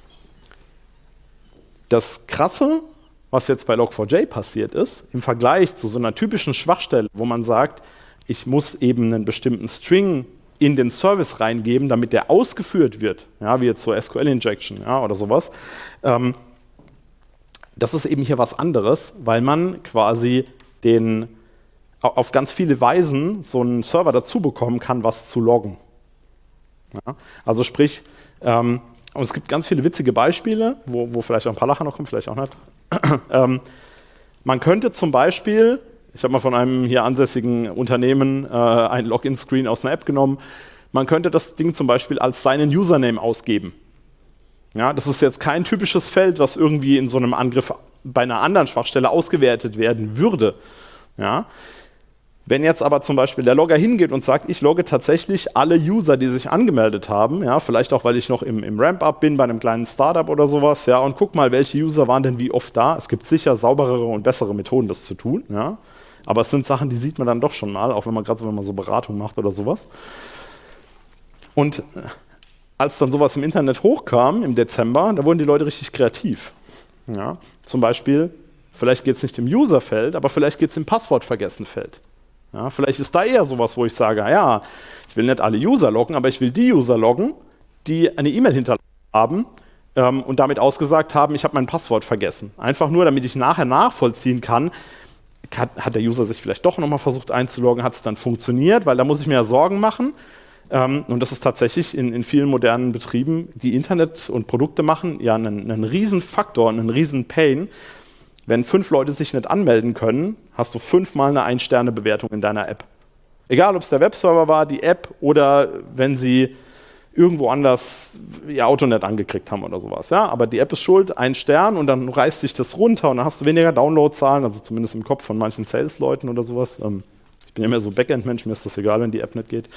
das Krasse, was jetzt bei Log4j passiert ist, im Vergleich zu so einer typischen Schwachstelle, wo man sagt, ich muss eben einen bestimmten String in den Service reingeben, damit der ausgeführt wird, ja, wie jetzt so SQL-Injection, ja, oder sowas. Das ist eben hier was anderes, weil man quasi auf ganz viele Weisen so einen Server dazu bekommen kann, was zu loggen. Ja, also sprich, und es gibt ganz viele witzige Beispiele, wo vielleicht auch ein paar Lacher noch kommen, vielleicht auch nicht. Man könnte zum Beispiel, ich habe mal von einem hier ansässigen Unternehmen ein Login-Screen aus einer App genommen, man könnte das Ding zum Beispiel als seinen Username ausgeben. Ja, das ist jetzt kein typisches Feld, was irgendwie in so einem Angriff bei einer anderen Schwachstelle ausgewertet werden würde. Ja. Wenn jetzt aber zum Beispiel der Logger hingeht und sagt, ich logge tatsächlich alle User, die sich angemeldet haben, ja, vielleicht auch, weil ich noch im Ramp-Up bin, bei einem kleinen Startup oder sowas, ja, und guck mal, welche User waren denn wie oft da. Es gibt sicher sauberere und bessere Methoden, das zu tun, ja. Aber es sind Sachen, die sieht man dann doch schon mal, auch wenn man gerade so, wenn man so Beratung macht oder sowas. Und als dann sowas im Internet hochkam, im Dezember, da wurden die Leute richtig kreativ. Ja. Zum Beispiel, vielleicht geht es nicht im User-Feld, aber vielleicht geht es im Passwort-Vergessen-Feld. Ja, vielleicht ist da eher sowas, wo ich sage, ja, ich will nicht alle User loggen, aber ich will die User loggen, die eine E-Mail hinterlassen haben und damit ausgesagt haben, ich habe mein Passwort vergessen. Einfach nur, damit ich nachher nachvollziehen kann, hat der User sich vielleicht doch nochmal versucht einzuloggen, hat es dann funktioniert, weil da muss ich mir ja Sorgen machen. Und das ist tatsächlich in vielen modernen Betrieben, die Internet und Produkte machen, ja einen riesen Faktor, einen riesen Pain. Wenn 5 Leute sich nicht anmelden können, hast du 5-mal eine 1-Sterne-Bewertung in deiner App. Egal, ob es der Webserver war, die App oder wenn sie irgendwo anders ihr Auto nicht angekriegt haben oder sowas. Ja? Aber die App ist schuld, 1 Stern und dann reißt sich das runter und dann hast du weniger Downloadzahlen, also zumindest im Kopf von manchen Sales-Leuten oder sowas. Ich bin ja mehr so Backend-Mensch, mir ist das egal, wenn die App nicht geht.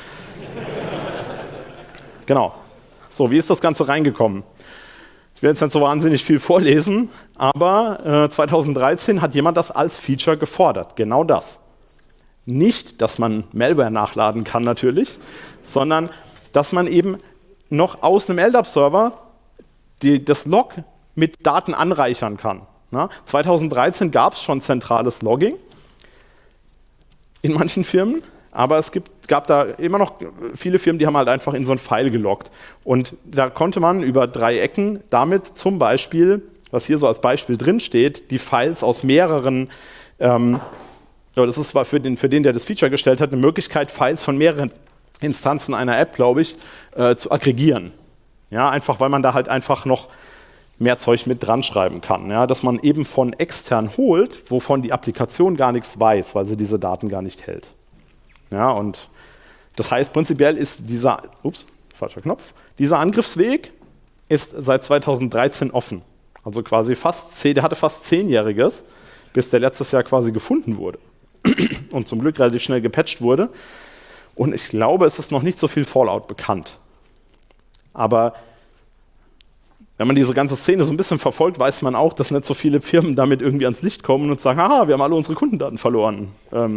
Genau. So, wie ist das Ganze reingekommen? Ich will jetzt nicht so wahnsinnig viel vorlesen, aber 2013 hat jemand das als Feature gefordert. Genau das. Nicht, dass man Malware nachladen kann natürlich, sondern dass man eben noch aus einem LDAP-Server das Log mit Daten anreichern kann. 2013 gab es schon zentrales Logging in manchen Firmen. Aber es gab da immer noch viele Firmen, die haben halt einfach in so ein File geloggt. Und da konnte man über 3 Ecken damit zum Beispiel, was hier so als Beispiel drin steht, die Files aus mehreren, das ist für den, der das Feature gestellt hat, eine Möglichkeit, Files von mehreren Instanzen einer App, glaube ich, zu aggregieren. Ja, einfach, weil man da halt einfach noch mehr Zeug mit dran schreiben kann. Ja, dass man eben von extern holt, wovon die Applikation gar nichts weiß, weil sie diese Daten gar nicht hält. Ja, und das heißt, prinzipiell ist dieser Angriffsweg ist seit 2013 offen. Also quasi der hatte fast 10-jähriges, bis der letztes Jahr quasi gefunden wurde. Und zum Glück relativ schnell gepatcht wurde. Und ich glaube, es ist noch nicht so viel Fallout bekannt. Aber wenn man diese ganze Szene so ein bisschen verfolgt, weiß man auch, dass nicht so viele Firmen damit irgendwie ans Licht kommen und sagen, haha, wir haben alle unsere Kundendaten verloren.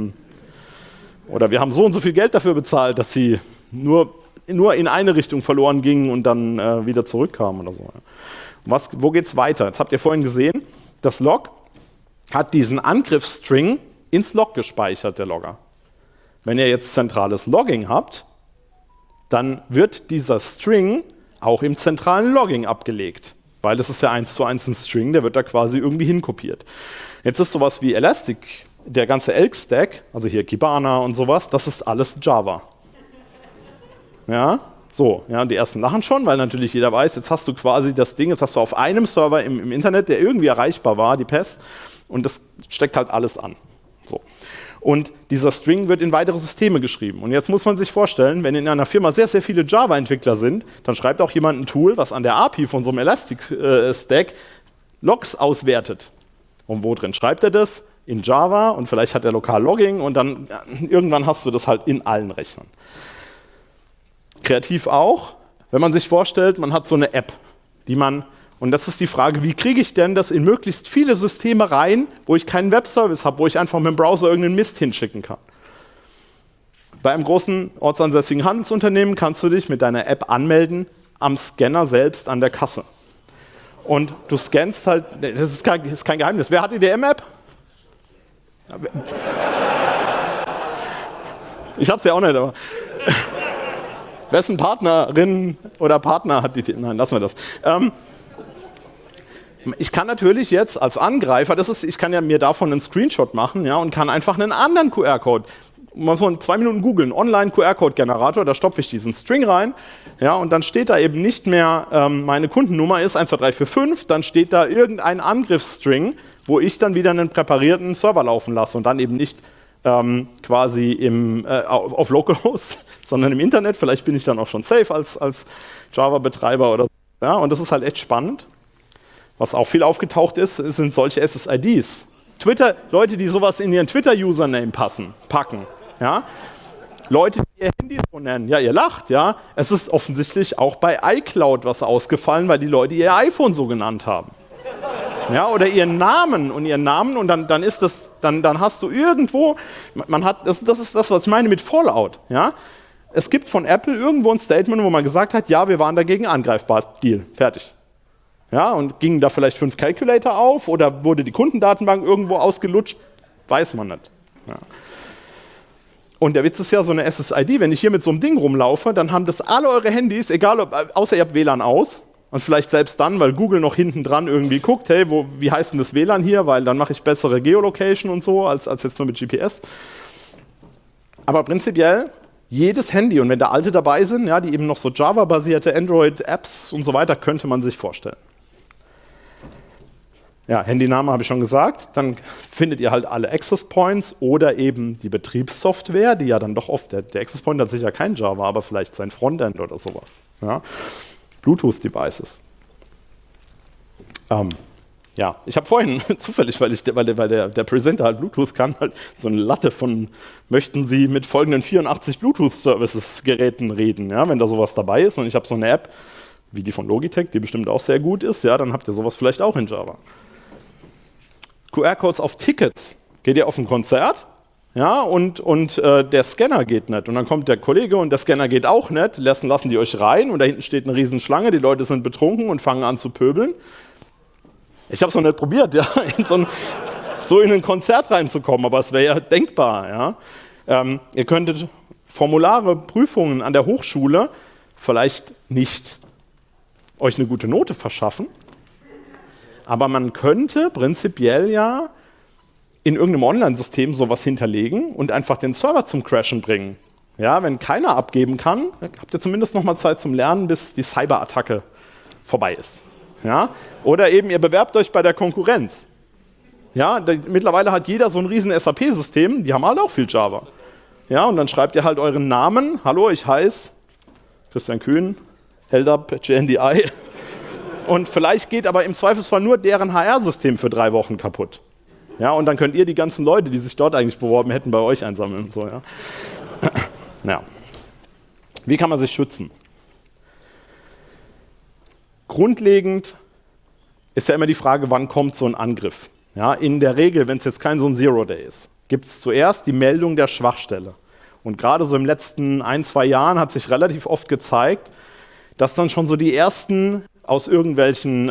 Oder wir haben so und so viel Geld dafür bezahlt, dass sie nur in eine Richtung verloren gingen und dann wieder zurückkamen oder so. Wo geht's weiter? Jetzt habt ihr vorhin gesehen, das Log hat diesen Angriffsstring ins Log gespeichert, der Logger. Wenn ihr jetzt zentrales Logging habt, dann wird dieser String auch im zentralen Logging abgelegt. Weil das ist ja 1:1 ein String, der wird da quasi irgendwie hinkopiert. Jetzt ist sowas wie Elastic, der ganze Elk-Stack, also hier Kibana und sowas, das ist alles Java. Ja, so, ja, die ersten lachen schon, weil natürlich jeder weiß, jetzt hast du quasi das Ding, jetzt hast du auf einem Server im Internet, der irgendwie erreichbar war, die Pest, und das steckt halt alles an. So. Und dieser String wird in weitere Systeme geschrieben. Und jetzt muss man sich vorstellen, wenn in einer Firma sehr, sehr viele Java-Entwickler sind, dann schreibt auch jemand ein Tool, was an der API von so einem Elastic-Stack Logs auswertet. Und wo drin schreibt er das? In Java, und vielleicht hat er lokal Logging, und dann irgendwann hast du das halt in allen Rechnern. Kreativ auch, wenn man sich vorstellt, man hat so eine App, und das ist die Frage, wie kriege ich denn das in möglichst viele Systeme rein, wo ich keinen Webservice habe, wo ich einfach mit dem Browser irgendeinen Mist hinschicken kann. Bei einem großen ortsansässigen Handelsunternehmen kannst du dich mit deiner App anmelden am Scanner selbst an der Kasse. Und du scannst halt, das ist kein Geheimnis. Wer hat die DM-App? Ich hab's ja auch nicht, aber wessen Partnerin oder Partner hat die? Nein, lassen wir das. Ich kann natürlich jetzt als Angreifer, ich kann ja mir davon einen Screenshot machen, ja, und kann einfach einen anderen QR-Code, mal von 2 Minuten googeln, Online-QR-Code-Generator, da stopfe ich diesen String rein, ja, und dann steht da eben nicht mehr, meine Kundennummer ist 12345, dann steht da irgendein Angriffsstring, wo ich dann wieder einen präparierten Server laufen lasse und dann eben nicht quasi auf Localhost, sondern im Internet. Vielleicht bin ich dann auch schon safe als Java-Betreiber oder so. Ja, und das ist halt echt spannend. Was auch viel aufgetaucht ist, sind solche SSIDs. Twitter, Leute, die sowas in ihren Twitter-Username packen. Ja? Leute, die ihr Handy so nennen. Ja, ihr lacht, ja. Es ist offensichtlich auch bei iCloud was ausgefallen, weil die Leute ihr iPhone so genannt haben. Ja, oder ihren Namen und dann ist das, dann hast du irgendwo, das ist das, was ich meine mit Fallout, ja. Es gibt von Apple irgendwo ein Statement, wo man gesagt hat, ja, wir waren dagegen angreifbar, Deal, fertig. Ja, und gingen da vielleicht 5 Calculator auf oder wurde die Kundendatenbank irgendwo ausgelutscht, weiß man nicht. Ja. Und der Witz ist ja, so eine SSID, wenn ich hier mit so einem Ding rumlaufe, dann haben das alle eure Handys, egal ob, außer ihr habt WLAN aus. Und vielleicht selbst dann, weil Google noch hinten dran irgendwie guckt, hey, wie heißt denn das WLAN hier, weil dann mache ich bessere Geolocation und so, als jetzt nur mit GPS. Aber prinzipiell, jedes Handy, und wenn da alte dabei sind, ja, die eben noch so Java-basierte Android-Apps und so weiter, könnte man sich vorstellen. Ja, Handyname habe ich schon gesagt, dann findet ihr halt alle Access Points oder eben die Betriebssoftware, die ja dann doch oft, der Access Point hat sicher kein Java, aber vielleicht sein Frontend oder sowas. Ja. Bluetooth-Devices. Ja, ich habe vorhin zufällig, weil der Presenter halt Bluetooth kann, halt so eine Latte von, möchten Sie mit folgenden 84 Bluetooth-Services-Geräten reden, ja, wenn da sowas dabei ist und ich habe so eine App, wie die von Logitech, die bestimmt auch sehr gut ist, ja, dann habt ihr sowas vielleicht auch in Java. QR-Codes auf Tickets. Geht ihr auf ein Konzert? Ja, und der Scanner geht nicht. Und dann kommt der Kollege und der Scanner geht auch nicht. Lassen die euch rein und da hinten steht eine Riesenschlange. Die Leute sind betrunken und fangen an zu pöbeln. Ich habe es noch nicht probiert, ja, so in ein Konzert reinzukommen, aber es wäre ja denkbar. Ja. Ihr könntet Formulare, Prüfungen an der Hochschule vielleicht nicht euch eine gute Note verschaffen, aber man könnte prinzipiell ja in irgendeinem Online-System sowas hinterlegen und einfach den Server zum Crashen bringen. Ja, wenn keiner abgeben kann, habt ihr zumindest noch mal Zeit zum Lernen, bis die Cyberattacke vorbei ist. Ja? Oder eben, ihr bewerbt euch bei der Konkurrenz. Ja, mittlerweile hat jeder so ein riesen SAP-System, die haben alle auch viel Java. Ja, und dann schreibt ihr halt euren Namen. Hallo, ich heiße Christian Kühn, LDAP, JNDI. Und vielleicht geht aber im Zweifelsfall nur deren HR-System für 3 Wochen kaputt. Ja, und dann könnt ihr die ganzen Leute, die sich dort eigentlich beworben hätten, bei euch einsammeln und so. Ja. Ja. Wie kann man sich schützen? Grundlegend ist ja immer die Frage, wann kommt so ein Angriff? Ja, in der Regel, wenn es jetzt kein so ein Zero-Day ist, gibt es zuerst die Meldung der Schwachstelle. Und gerade so im letzten 1-2 Jahren hat sich relativ oft gezeigt, dass dann schon so die ersten aus irgendwelchen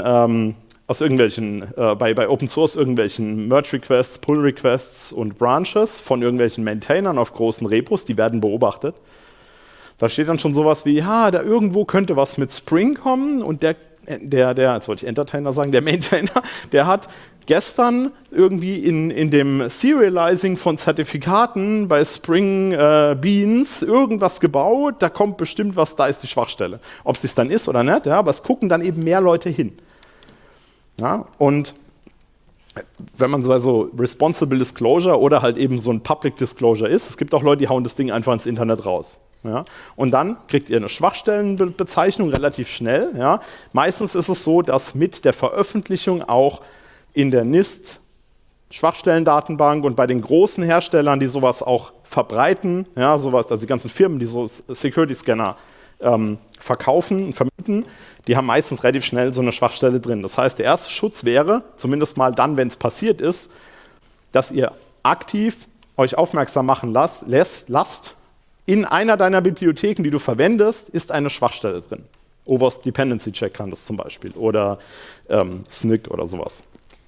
bei Open Source irgendwelchen Merge Requests, Pull Requests und Branches von irgendwelchen Maintainern auf großen Repos, die werden beobachtet. Da steht dann schon sowas wie, da irgendwo könnte was mit Spring kommen und der, jetzt wollte ich Entertainer sagen, der Maintainer, der hat gestern irgendwie in dem Serializing von Zertifikaten bei Spring Beans irgendwas gebaut, da kommt bestimmt was, da ist die Schwachstelle. Ob es dann ist oder nicht, ja, aber es gucken dann eben mehr Leute hin. Ja, und wenn man so Responsible Disclosure oder halt eben so ein Public Disclosure ist, es gibt auch Leute, die hauen das Ding einfach ins Internet raus. Ja, und dann kriegt ihr eine Schwachstellenbezeichnung relativ schnell. Ja. Meistens ist es so, dass mit der Veröffentlichung auch in der NIST Schwachstellendatenbank und bei den großen Herstellern, die sowas auch verbreiten, ja, sowas, also die ganzen Firmen, die so Security-Scanner verkaufen und vermieten, die haben meistens relativ schnell so eine Schwachstelle drin. Das heißt, der erste Schutz wäre, zumindest mal dann, wenn es passiert ist, dass ihr aktiv euch aufmerksam machen lasst, in einer deiner Bibliotheken, die du verwendest, ist eine Schwachstelle drin. OWASP Dependency Check kann das zum Beispiel oder SNCC oder sowas.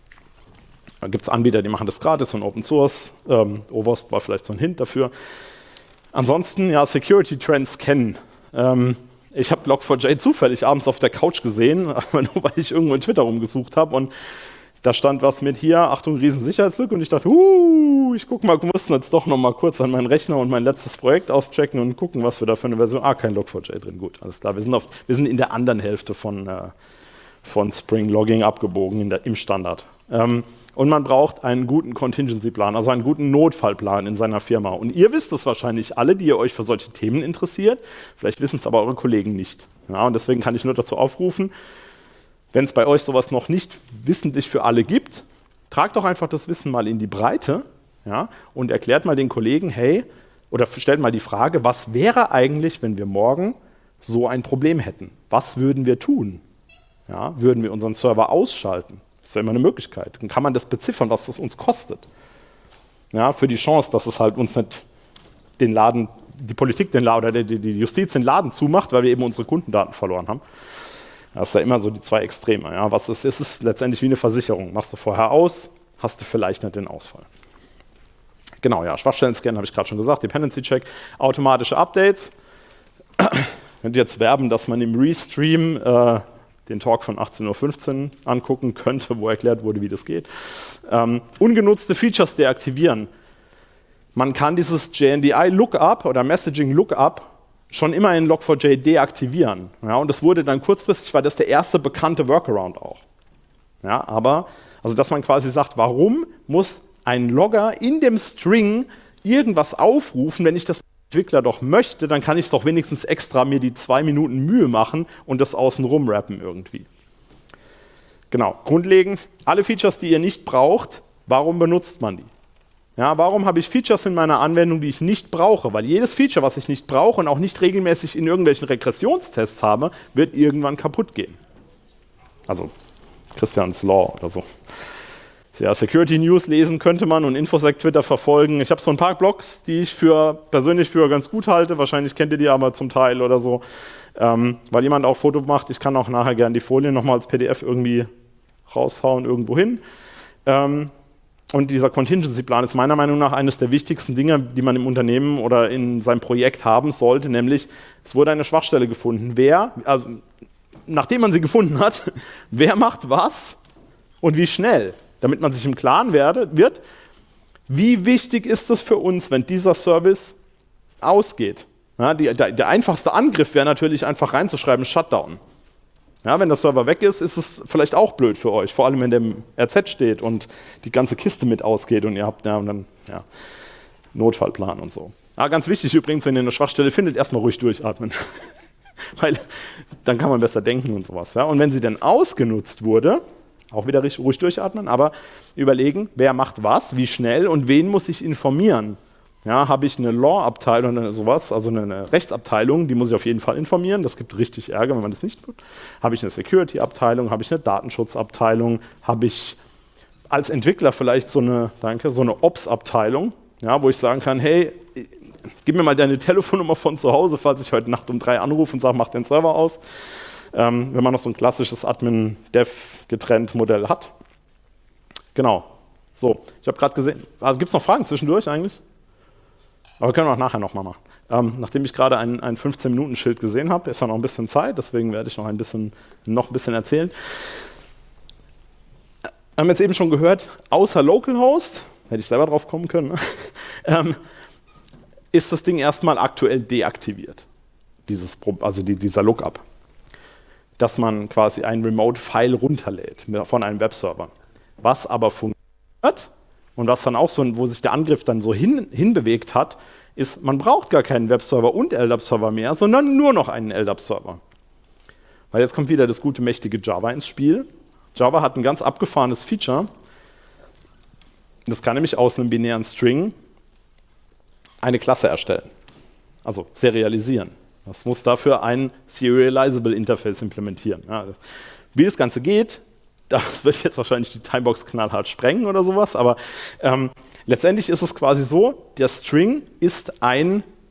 Da gibt es Anbieter, die machen das gratis und Open Source. OWASP war vielleicht so ein Hint dafür. Ansonsten, ja, Security Trends kennen. Ich habe Log4j zufällig abends auf der Couch gesehen, aber nur weil ich irgendwo in Twitter rumgesucht habe und da stand was mit hier, Achtung, Riesensicherheitslücke und ich dachte, ich guck mal, wir müssen jetzt doch noch mal kurz an meinen Rechner und mein letztes Projekt auschecken und gucken, was wir da für eine Version, kein Log4j drin, gut, alles klar, wir sind in der anderen Hälfte von Spring Logging abgebogen im Standard. Und man braucht einen guten Contingency-Plan, also einen guten Notfallplan in seiner Firma. Und ihr wisst es wahrscheinlich alle, die ihr euch für solche Themen interessiert. Vielleicht wissen es aber eure Kollegen nicht. Ja, und deswegen kann ich nur dazu aufrufen, wenn es bei euch sowas noch nicht wissentlich für alle gibt, tragt doch einfach das Wissen mal in die Breite, ja, und erklärt mal den Kollegen, hey, oder stellt mal die Frage, was wäre eigentlich, wenn wir morgen so ein Problem hätten? Was würden wir tun? Ja, würden wir unseren Server ausschalten? Das ist ja immer eine Möglichkeit. Dann kann man das beziffern, was das uns kostet. Ja, für die Chance, dass es halt uns nicht den Laden, die Politik den Laden oder die Justiz den Laden zumacht, weil wir eben unsere Kundendaten verloren haben. Das ist ja immer so die zwei Extreme. Ja. Was ist es letztendlich wie eine Versicherung. Machst du vorher aus, hast du vielleicht nicht den Ausfall. Genau, ja, Schwachstellen-Scan habe ich gerade schon gesagt, Dependency-Check, automatische Updates. Könnt ihr jetzt werben, dass man im Restream den Talk von 18:15 Uhr angucken könnte, wo erklärt wurde, wie das geht. Ungenutzte Features deaktivieren. Man kann dieses JNDI-Lookup oder Messaging-Lookup schon immer in Log4j deaktivieren. Ja, und das wurde dann kurzfristig, war das der erste bekannte Workaround auch. Ja, aber, also dass man quasi sagt, warum muss ein Logger in dem String irgendwas aufrufen, wenn ich das Entwickler doch möchte, dann kann ich es doch wenigstens extra mir die 2 Minuten Mühe machen und das außenrum rappen irgendwie. Genau, grundlegend, alle Features, die ihr nicht braucht, warum benutzt man die? Ja, warum habe ich Features in meiner Anwendung, die ich nicht brauche? Weil jedes Feature, was ich nicht brauche und auch nicht regelmäßig in irgendwelchen Regressionstests habe, wird irgendwann kaputt gehen. Also Christians Law oder so. Ja, Security News lesen könnte man und Infosec Twitter verfolgen. Ich habe so ein paar Blogs, die ich persönlich für ganz gut halte. Wahrscheinlich kennt ihr die aber zum Teil oder so. Weil jemand auch Foto macht. Ich kann auch nachher gerne die Folien nochmal als PDF irgendwie raushauen irgendwo hin. Und dieser Contingency-Plan ist meiner Meinung nach eines der wichtigsten Dinge, die man im Unternehmen oder in seinem Projekt haben sollte, nämlich es wurde eine Schwachstelle gefunden. Nachdem man sie gefunden hat, wer macht was und wie schnell? Damit man sich im Klaren wird, wie wichtig ist es für uns, wenn dieser Service ausgeht. Ja, der einfachste Angriff wäre natürlich einfach reinzuschreiben, Shutdown. Ja, wenn der Server weg ist, ist es vielleicht auch blöd für euch, vor allem wenn der im RZ steht und die ganze Kiste mit ausgeht und ihr habt Notfallplan und so. Ja, ganz wichtig übrigens, wenn ihr eine Schwachstelle findet, erstmal ruhig durchatmen. Weil dann kann man besser denken und sowas. Ja? Und wenn sie dann ausgenutzt wurde, auch wieder ruhig durchatmen, aber überlegen, wer macht was, wie schnell und wen muss ich informieren. Ja, habe ich eine Law-Abteilung oder sowas, also eine Rechtsabteilung, die muss ich auf jeden Fall informieren. Das gibt richtig Ärger, wenn man das nicht tut. Habe ich eine Security-Abteilung, habe ich eine Datenschutzabteilung, habe ich als Entwickler vielleicht so eine Ops-Abteilung, ja, wo ich sagen kann, hey, gib mir mal deine Telefonnummer von zu Hause, falls ich heute Nacht um 3 anrufe und sage, mach den Server aus. Wenn man noch so ein klassisches Admin-Dev-getrennt-Modell hat. Genau. So, ich habe gerade gesehen, also gibt es noch Fragen zwischendurch eigentlich? Aber können wir auch nachher nochmal machen. Nachdem ich gerade ein 15-Minuten-Schild gesehen habe, ist ja noch ein bisschen Zeit, deswegen werde ich noch ein bisschen erzählen. Wir haben jetzt eben schon gehört, außer Localhost, hätte ich selber drauf kommen können, ist das Ding erstmal aktuell deaktiviert, dieser Lookup. Dass man quasi ein Remote-File runterlädt von einem Webserver. Was aber funktioniert und was dann auch so, wo sich der Angriff dann so hinbewegt hat, ist, man braucht gar keinen Webserver und LDAP-Server mehr, sondern nur noch einen LDAP-Server. Weil jetzt kommt wieder das gute, mächtige Java ins Spiel. Java hat ein ganz abgefahrenes Feature. Das kann nämlich aus einem binären String eine Klasse erstellen. Also serialisieren. Das muss dafür ein Serializable Interface implementieren. Ja, wie das Ganze geht, das wird jetzt wahrscheinlich die Timebox knallhart sprengen oder sowas, aber letztendlich ist es quasi so, der String ist ein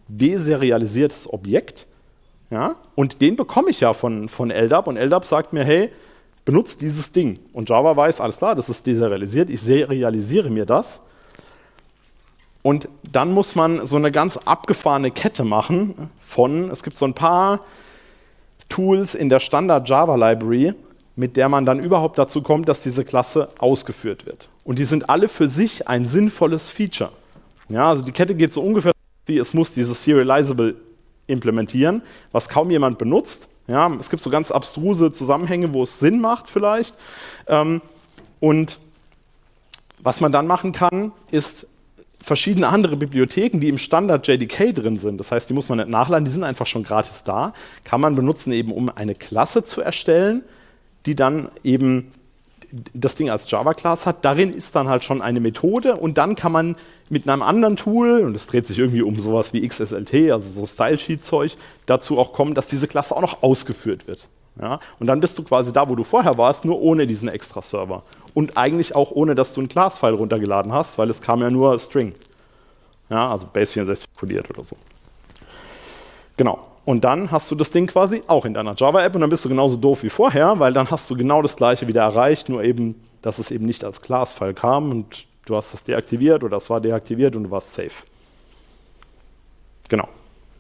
deserialisiertes Objekt. Ja? Und den bekomme ich ja von LDAP und LDAP sagt mir, hey, benutzt dieses Ding. Und Java weiß, alles klar, das ist deserialisiert, ich serialisiere mir das. Und dann muss man so eine ganz abgefahrene Kette machen es gibt so ein paar Tools in der Standard Java Library, mit der man dann überhaupt dazu kommt, dass diese Klasse ausgeführt wird. Und die sind alle für sich ein sinnvolles Feature. Ja, also die Kette geht so ungefähr wie es muss dieses Serializable implementieren, was kaum jemand benutzt. Ja, es gibt so ganz abstruse Zusammenhänge, wo es Sinn macht vielleicht. Und was man dann machen kann, ist verschiedene andere Bibliotheken, die im Standard JDK drin sind. Das heißt, die muss man nicht nachladen, die sind einfach schon gratis da. Kann man benutzen, eben um eine Klasse zu erstellen, die dann eben das Ding als Java-Class hat. Darin ist dann halt schon eine Methode und dann kann man mit einem anderen Tool, und es dreht sich irgendwie um sowas wie XSLT, also so Style-Sheet-Zeug, dazu auch kommen, dass diese Klasse auch noch ausgeführt wird. Ja? Und dann bist du quasi da, wo du vorher warst, nur ohne diesen Extra-Server. Und eigentlich auch ohne, dass du einen Class-File runtergeladen hast, weil es kam ja nur String. Ja, also Base64 kodiert oder so. Genau. Und dann hast du das Ding quasi auch in deiner Java-App und dann bist du genauso doof wie vorher, weil dann hast du genau das gleiche wieder erreicht, nur eben, dass es eben nicht als Class-File kam und du hast es deaktiviert oder es war deaktiviert und du warst safe. Genau.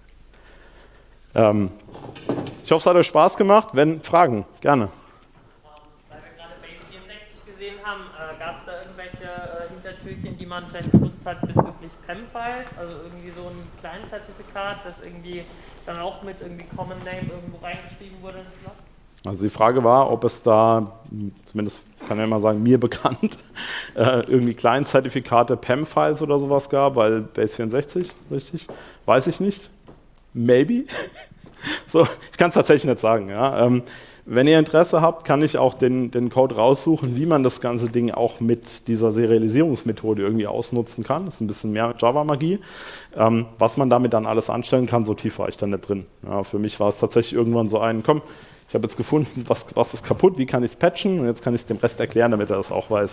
Ich hoffe, es hat euch Spaß gemacht. Wenn Fragen, gerne. Weil wir gerade Base64 gesehen haben, gab es da irgendwelche Hintertürchen, die man vielleicht benutzt hat bezüglich PEM-Files, also irgendwie so ein kleines Zertifikat, das irgendwie dann auch mit irgendwie Common Name irgendwo reingeschrieben wurde ins Log? Also die Frage war, ob es da, zumindest kann ich mal sagen, mir bekannt, irgendwie Client-Zertifikate, PEM-Files oder sowas gab, weil Base64, richtig? Weiß ich nicht. Maybe. So, ich kann es tatsächlich nicht sagen. Ja. Wenn ihr Interesse habt, kann ich auch den Code raussuchen, wie man das ganze Ding auch mit dieser Serialisierungsmethode irgendwie ausnutzen kann. Das ist ein bisschen mehr Java-Magie. Was man damit dann alles anstellen kann, so tief war ich dann nicht drin. Ja, für mich war es tatsächlich irgendwann so komm, ich habe jetzt gefunden, was ist kaputt, wie kann ich es patchen und jetzt kann ich es dem Rest erklären, damit er das auch weiß.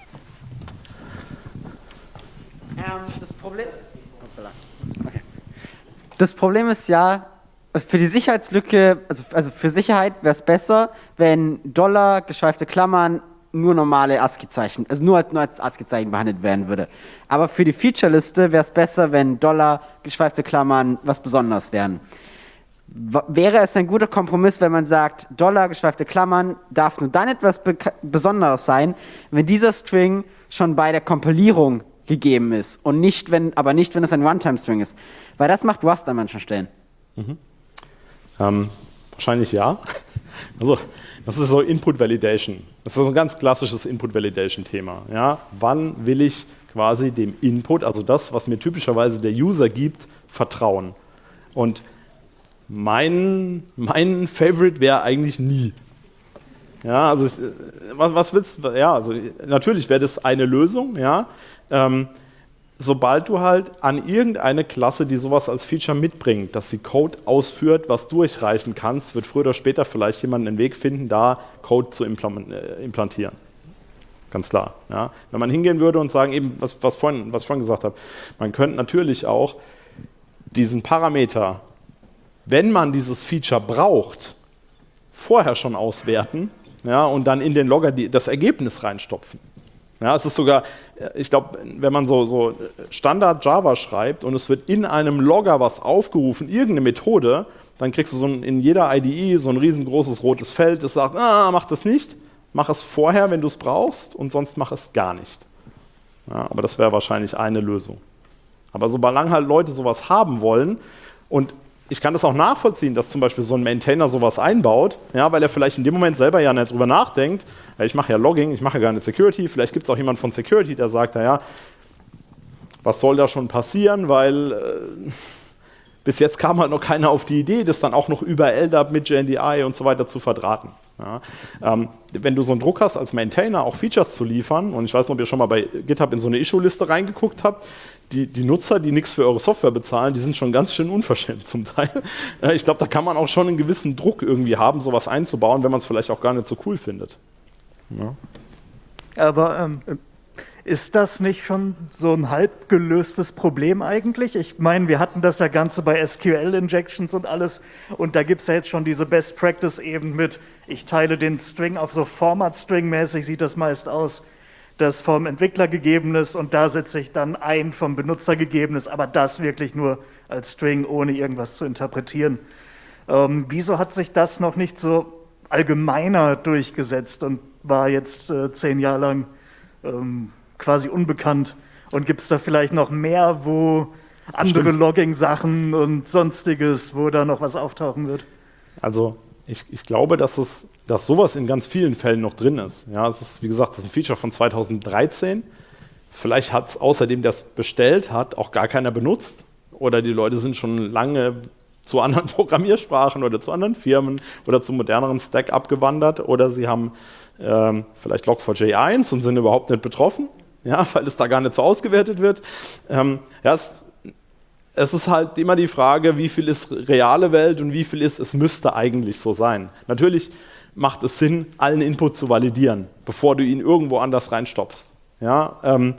Das Problem ist ja, für die Sicherheitslücke, also für Sicherheit wäre es besser, wenn Dollar, geschweifte Klammern, nur normale ASCII-Zeichen, also nur als ASCII-Zeichen behandelt werden würde. Aber für die Feature-Liste wäre es besser, wenn Dollar, geschweifte Klammern was Besonderes wären. Wäre es ein guter Kompromiss, wenn man sagt, Dollar, geschweifte Klammern, darf nur dann etwas Besonderes sein, wenn dieser String schon bei der Kompilierung gegeben ist und aber nicht, wenn es ein Runtime-String ist. Weil das macht Rust an manchen Stellen. Wahrscheinlich ja. Also, das ist so Input Validation. Das ist so ein ganz klassisches Input Validation Thema. Ja? Wann will ich quasi dem Input, also das, was mir typischerweise der User gibt, vertrauen? Und mein Favorite wäre eigentlich nie. Ja, also was willst du? Ja, also natürlich wäre das eine Lösung, ja. Sobald du halt an irgendeine Klasse, die sowas als Feature mitbringt, dass sie Code ausführt, was durchreichen kannst, wird früher oder später vielleicht jemand einen Weg finden, da Code zu implantieren. Ganz klar. Ja. Wenn man hingehen würde und sagen, eben, was ich vorhin gesagt habe, man könnte natürlich auch diesen Parameter, wenn man dieses Feature braucht, vorher schon auswerten, ja, und dann in den Logger das Ergebnis reinstopfen. Ja, es ist sogar, ich glaube, wenn man so Standard Java schreibt und es wird in einem Logger was aufgerufen, irgendeine Methode, dann kriegst du in jeder IDE so ein riesengroßes rotes Feld, das sagt, mach das nicht, mach es vorher, wenn du es brauchst und sonst mach es gar nicht. Ja, aber das wäre wahrscheinlich eine Lösung. Aber solange halt Leute sowas haben wollen und ich kann das auch nachvollziehen, dass zum Beispiel so ein Maintainer sowas einbaut, ja, weil er vielleicht in dem Moment selber ja nicht drüber nachdenkt. Ich mache ja Logging, ich mache ja gar nicht Security. Vielleicht gibt es auch jemanden von Security, der sagt, naja, was soll da schon passieren, weil bis jetzt kam halt noch keiner auf die Idee, das dann auch noch über LDAP mit JNDI und so weiter zu verdrahten. Ja. Wenn du so einen Druck hast, als Maintainer auch Features zu liefern, und ich weiß nicht, ob ihr schon mal bei GitHub in so eine Issue-Liste reingeguckt habt, die Nutzer, die nichts für eure Software bezahlen, die sind schon ganz schön unverschämt zum Teil. Ich glaube, da kann man auch schon einen gewissen Druck irgendwie haben, sowas einzubauen, wenn man es vielleicht auch gar nicht so cool findet. Ja. Aber Ist das nicht schon so ein halb gelöstes Problem eigentlich? Ich meine, wir hatten das ja Ganze bei SQL-Injections und alles und da gibt es ja jetzt schon diese Best Practice eben mit, ich teile den String auf so Format-String-mäßig, sieht das meist aus, das vom Entwickler gegeben ist und da setze ich dann ein vom Benutzer gegebenes, aber das wirklich nur als String, ohne irgendwas zu interpretieren. Wieso hat sich das noch nicht so allgemeiner durchgesetzt und war jetzt 10 Jahre lang quasi unbekannt? Und gibt es da vielleicht noch mehr, wo andere Logging-Sachen und Sonstiges, wo da noch was auftauchen wird? Also ich glaube, dass sowas in ganz vielen Fällen noch drin ist. Ja, es ist, wie gesagt, das ist ein Feature von 2013. Vielleicht hat es außerdem, der es bestellt hat, auch gar keiner benutzt. Oder die Leute sind schon lange zu anderen Programmiersprachen oder zu anderen Firmen oder zu moderneren Stack abgewandert. Oder sie haben vielleicht Log4j 1 und sind überhaupt nicht betroffen, ja, weil es da gar nicht so ausgewertet wird. Es ist halt immer die Frage, wie viel ist reale Welt und wie viel ist, es müsste eigentlich so sein. Natürlich macht es Sinn, allen Input zu validieren, bevor du ihn irgendwo anders reinstopfst. Ja,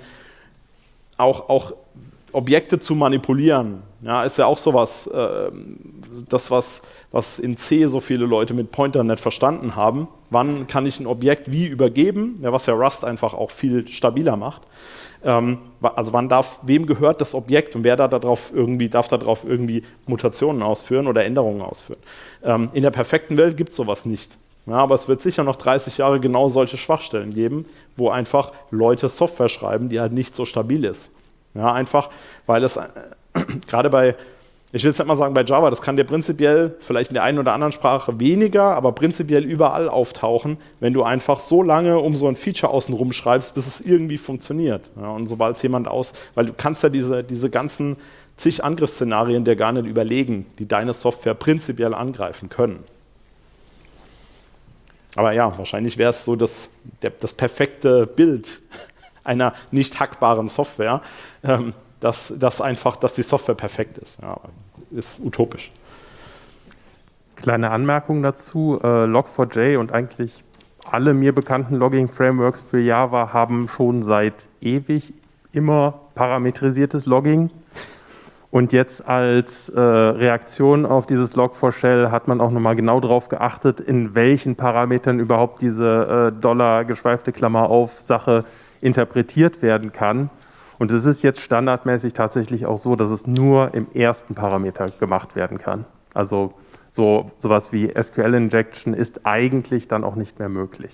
auch Objekte zu manipulieren, ja, ist ja auch sowas, das was in C so viele Leute mit Pointern nicht verstanden haben. Wann kann ich ein Objekt wie übergeben, ja, was ja Rust einfach auch viel stabiler macht. Also wem gehört das Objekt und wer darf darauf irgendwie Mutationen ausführen oder Änderungen ausführen. In der perfekten Welt gibt es sowas nicht. Ja, aber es wird sicher noch 30 Jahre genau solche Schwachstellen geben, wo einfach Leute Software schreiben, die halt nicht so stabil ist. Ja, einfach, weil es gerade ich will jetzt nicht mal sagen bei Java, das kann dir prinzipiell vielleicht in der einen oder anderen Sprache weniger, aber prinzipiell überall auftauchen, wenn du einfach so lange um so ein Feature außenrum schreibst, bis es irgendwie funktioniert. Ja, und sobald es jemand weil du kannst ja diese ganzen zig Angriffsszenarien dir gar nicht überlegen, die deine Software prinzipiell angreifen können. Aber ja, wahrscheinlich wäre es so das perfekte Bild einer nicht hackbaren Software, dass die Software perfekt ist. Ja, ist utopisch. Kleine Anmerkung dazu, Log4j und eigentlich alle mir bekannten Logging-Frameworks für Java haben schon seit ewig immer parametrisiertes Logging. Und jetzt als Reaktion auf dieses Log4Shell hat man auch nochmal genau darauf geachtet, in welchen Parametern überhaupt diese $geschweifte Klammer auf Sache interpretiert werden kann. Und es ist jetzt standardmäßig tatsächlich auch so, dass es nur im ersten Parameter gemacht werden kann. Also sowas wie SQL-Injection ist eigentlich dann auch nicht mehr möglich.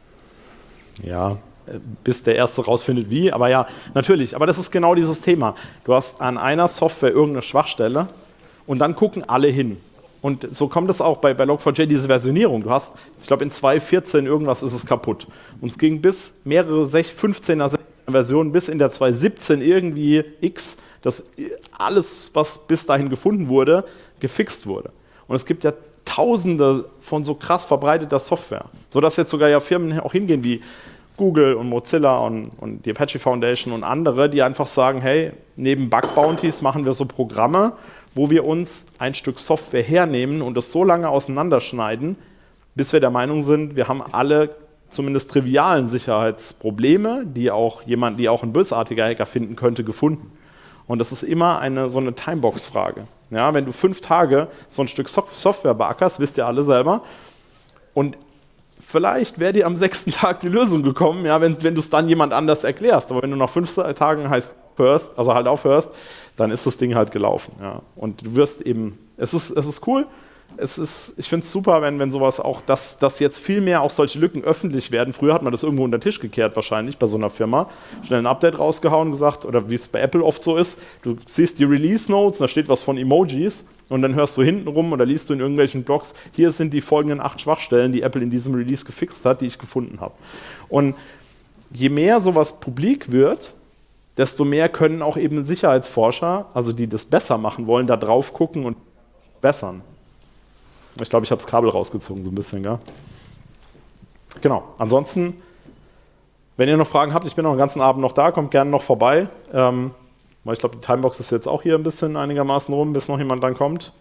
Ja, bis der Erste rausfindet wie, aber ja, natürlich. Aber das ist genau dieses Thema. Du hast an einer Software irgendeine Schwachstelle und dann gucken alle hin. Und so kommt es auch bei Log4j, diese Versionierung. Du hast, ich glaube in 2.14 irgendwas ist es kaputt. Und es ging bis mehrere 15er Versionen, bis in der 2.17 irgendwie X, dass alles, was bis dahin gefunden wurde, gefixt wurde. Und es gibt ja Tausende von so krass verbreiteter Software, sodass jetzt sogar ja Firmen auch hingehen wie Google und Mozilla und die Apache Foundation und andere, die einfach sagen, hey, neben Bug Bounties machen wir so Programme, wo wir uns ein Stück Software hernehmen und das so lange auseinanderschneiden, bis wir der Meinung sind, wir haben alle zumindest trivialen Sicherheitsprobleme, die auch ein bösartiger Hacker finden könnte, gefunden. Und das ist immer so eine Timebox-Frage. Ja, wenn du 5 Tage so ein Stück Software beackerst, wisst ihr alle selber, und vielleicht wäre dir am 6. Tag die Lösung gekommen, ja, wenn du es dann jemand anders erklärst. Aber wenn du nach 5 Tagen aufhörst, dann ist das Ding halt gelaufen. Ja. Und du wirst eben, es ist cool. Ich finde es super, wenn sowas auch, dass jetzt viel mehr auch solche Lücken öffentlich werden. Früher hat man das irgendwo unter den Tisch gekehrt wahrscheinlich bei so einer Firma. Schnell ein Update rausgehauen, gesagt, oder wie es bei Apple oft so ist, du siehst die Release-Notes, da steht was von Emojis und dann hörst du hinten rum oder liest du in irgendwelchen Blogs, hier sind die folgenden 8 Schwachstellen, die Apple in diesem Release gefixt hat, die ich gefunden habe. Und je mehr sowas publik wird, desto mehr können auch eben Sicherheitsforscher, also die das besser machen wollen, da drauf gucken und bessern. Ich glaube, ich habe das Kabel rausgezogen, so ein bisschen, gell? Genau. Ansonsten, wenn ihr noch Fragen habt, ich bin noch den ganzen Abend noch da, kommt gerne noch vorbei. Weil ich glaube, die Timebox ist jetzt auch hier ein bisschen einigermaßen rum, bis noch jemand dann kommt.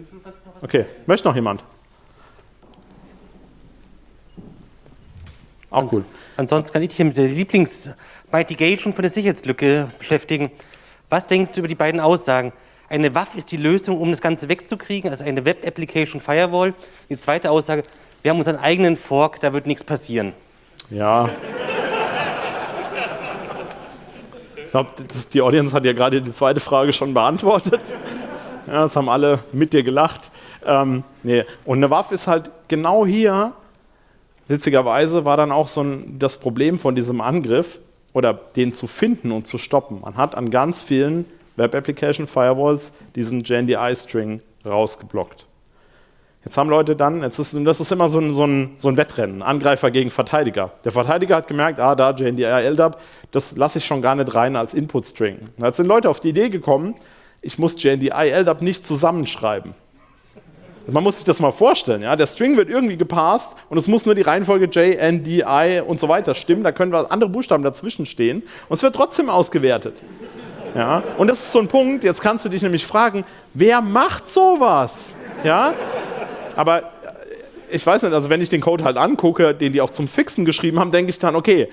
Okay, möchte noch jemand? Auch cool. Ansonsten kann ich dich hier mit der Lieblings-Mitigation von der Sicherheitslücke beschäftigen. Was denkst du über die beiden Aussagen? Eine WAF ist die Lösung, um das Ganze wegzukriegen, also eine Web Application Firewall. Die zweite Aussage, wir haben unseren eigenen Fork, da wird nichts passieren. Ja. Ich glaube, die Audience hat ja gerade die zweite Frage schon beantwortet. Ja, das haben alle mit dir gelacht. Nee. Und eine WAF ist halt genau hier, witzigerweise war dann auch das Problem von diesem Angriff, oder den zu finden und zu stoppen. Man hat an ganz vielen Web Application Firewalls diesen JNDI-String rausgeblockt. Jetzt haben Leute dann, das ist immer so ein Wettrennen, Angreifer gegen Verteidiger. Der Verteidiger hat gemerkt, da JNDI LDAP, das lasse ich schon gar nicht rein als Input-String. Jetzt sind Leute auf die Idee gekommen, ich muss JNDI LDAP nicht zusammenschreiben. Man muss sich das mal vorstellen, ja? Der String wird irgendwie gepasst und es muss nur die Reihenfolge JNDI und so weiter stimmen, da können andere Buchstaben dazwischen stehen und es wird trotzdem ausgewertet. Ja? Und das ist so ein Punkt, jetzt kannst du dich nämlich fragen, wer macht sowas? Ja? Aber ich weiß nicht, also wenn ich den Code halt angucke, den die auch zum Fixen geschrieben haben, denke ich dann, okay,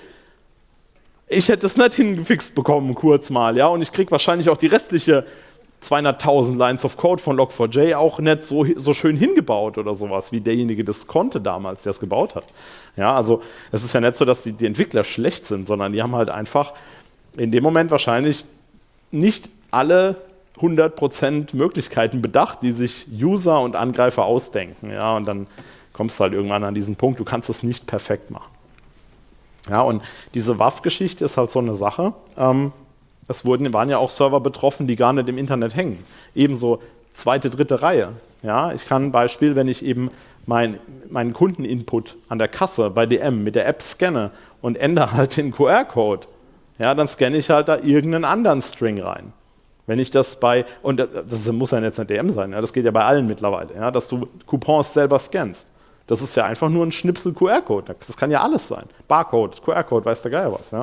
ich hätte es nicht hingefixt bekommen, kurz mal, ja, und ich kriege wahrscheinlich auch die restliche 200.000 Lines of Code von Log4j auch nicht so schön hingebaut oder sowas, wie derjenige das konnte damals, der es gebaut hat. Ja, also es ist ja nicht so, dass die Entwickler schlecht sind, sondern die haben halt einfach in dem Moment wahrscheinlich nicht alle 100% Möglichkeiten bedacht, die sich User und Angreifer ausdenken. Ja, und dann kommst du halt irgendwann an diesen Punkt, du kannst es nicht perfekt machen. Ja, und diese WAF-Geschichte ist halt so eine Sache. Es waren ja auch Server betroffen, die gar nicht im Internet hängen. Ebenso zweite, dritte Reihe. Ja, ich kann ein Beispiel, wenn ich eben meinen Kundeninput an der Kasse bei DM mit der App scanne und ändere halt den QR-Code, ja, dann scanne ich halt da irgendeinen anderen String rein. Wenn ich das und das muss ja jetzt nicht DM sein, ja, das geht ja bei allen mittlerweile, ja, dass du Coupons selber scannst. Das ist ja einfach nur ein Schnipsel QR-Code. Das kann ja alles sein. Barcode, QR-Code, weiß der Geier was. Ja.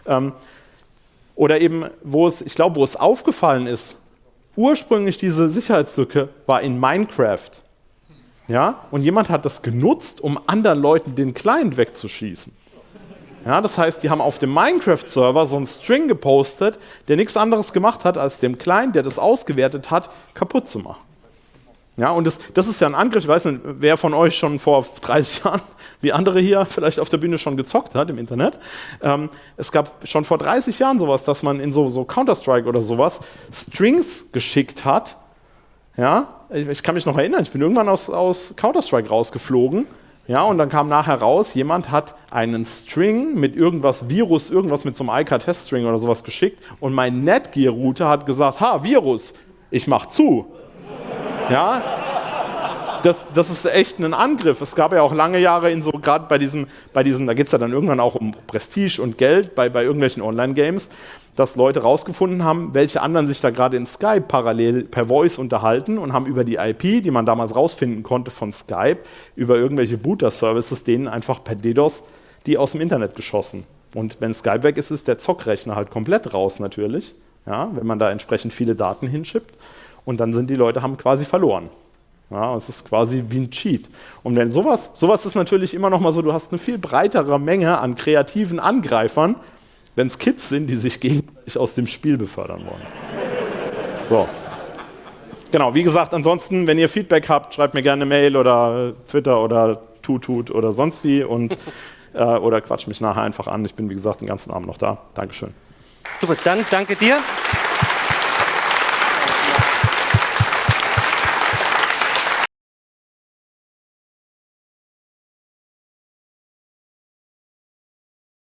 Oder eben, wo es aufgefallen ist, ursprünglich diese Sicherheitslücke war in Minecraft. Ja, und jemand hat das genutzt, um anderen Leuten den Client wegzuschießen. Ja, das heißt, die haben auf dem Minecraft-Server so einen String gepostet, der nichts anderes gemacht hat, als dem Client, der das ausgewertet hat, kaputt zu machen. Ja, und das ist ja ein Angriff, ich weiß nicht, wer von euch schon vor 30 Jahren, wie andere hier vielleicht auf der Bühne schon gezockt hat im Internet. Es gab schon vor 30 Jahren sowas, dass man in so Counter-Strike oder sowas Strings geschickt hat. Ja, ich kann mich noch erinnern, ich bin irgendwann aus Counter-Strike rausgeflogen. Ja, und dann kam nachher raus, jemand hat einen String mit irgendwas mit so einem IK-Test-String oder sowas geschickt und mein Netgear-Router hat gesagt, Virus, ich mach zu. Ja, das ist echt ein Angriff. Es gab ja auch lange Jahre gerade bei diesen, da geht es ja dann irgendwann auch um Prestige und Geld bei irgendwelchen Online-Games, dass Leute rausgefunden haben, welche anderen sich da gerade in Skype parallel per Voice unterhalten und haben über die IP, die man damals rausfinden konnte von Skype, über irgendwelche Booter-Services, denen einfach per DDoS die aus dem Internet geschossen. Und wenn Skype weg ist, ist der Zockrechner halt komplett raus natürlich, ja, wenn man da entsprechend viele Daten hinschippt. Und dann sind die Leute, haben quasi verloren. Ja, es ist quasi wie ein Cheat. Und wenn sowas ist natürlich immer noch mal so, du hast eine viel breitere Menge an kreativen Angreifern, wenn es Kids sind, die sich gegenseitig aus dem Spiel befördern wollen. So. Genau, wie gesagt, ansonsten, wenn ihr Feedback habt, schreibt mir gerne eine Mail oder Twitter oder Tutut oder sonst wie und oder quatscht mich nachher einfach an. Ich bin, wie gesagt, den ganzen Abend noch da. Dankeschön. Super, dann danke dir.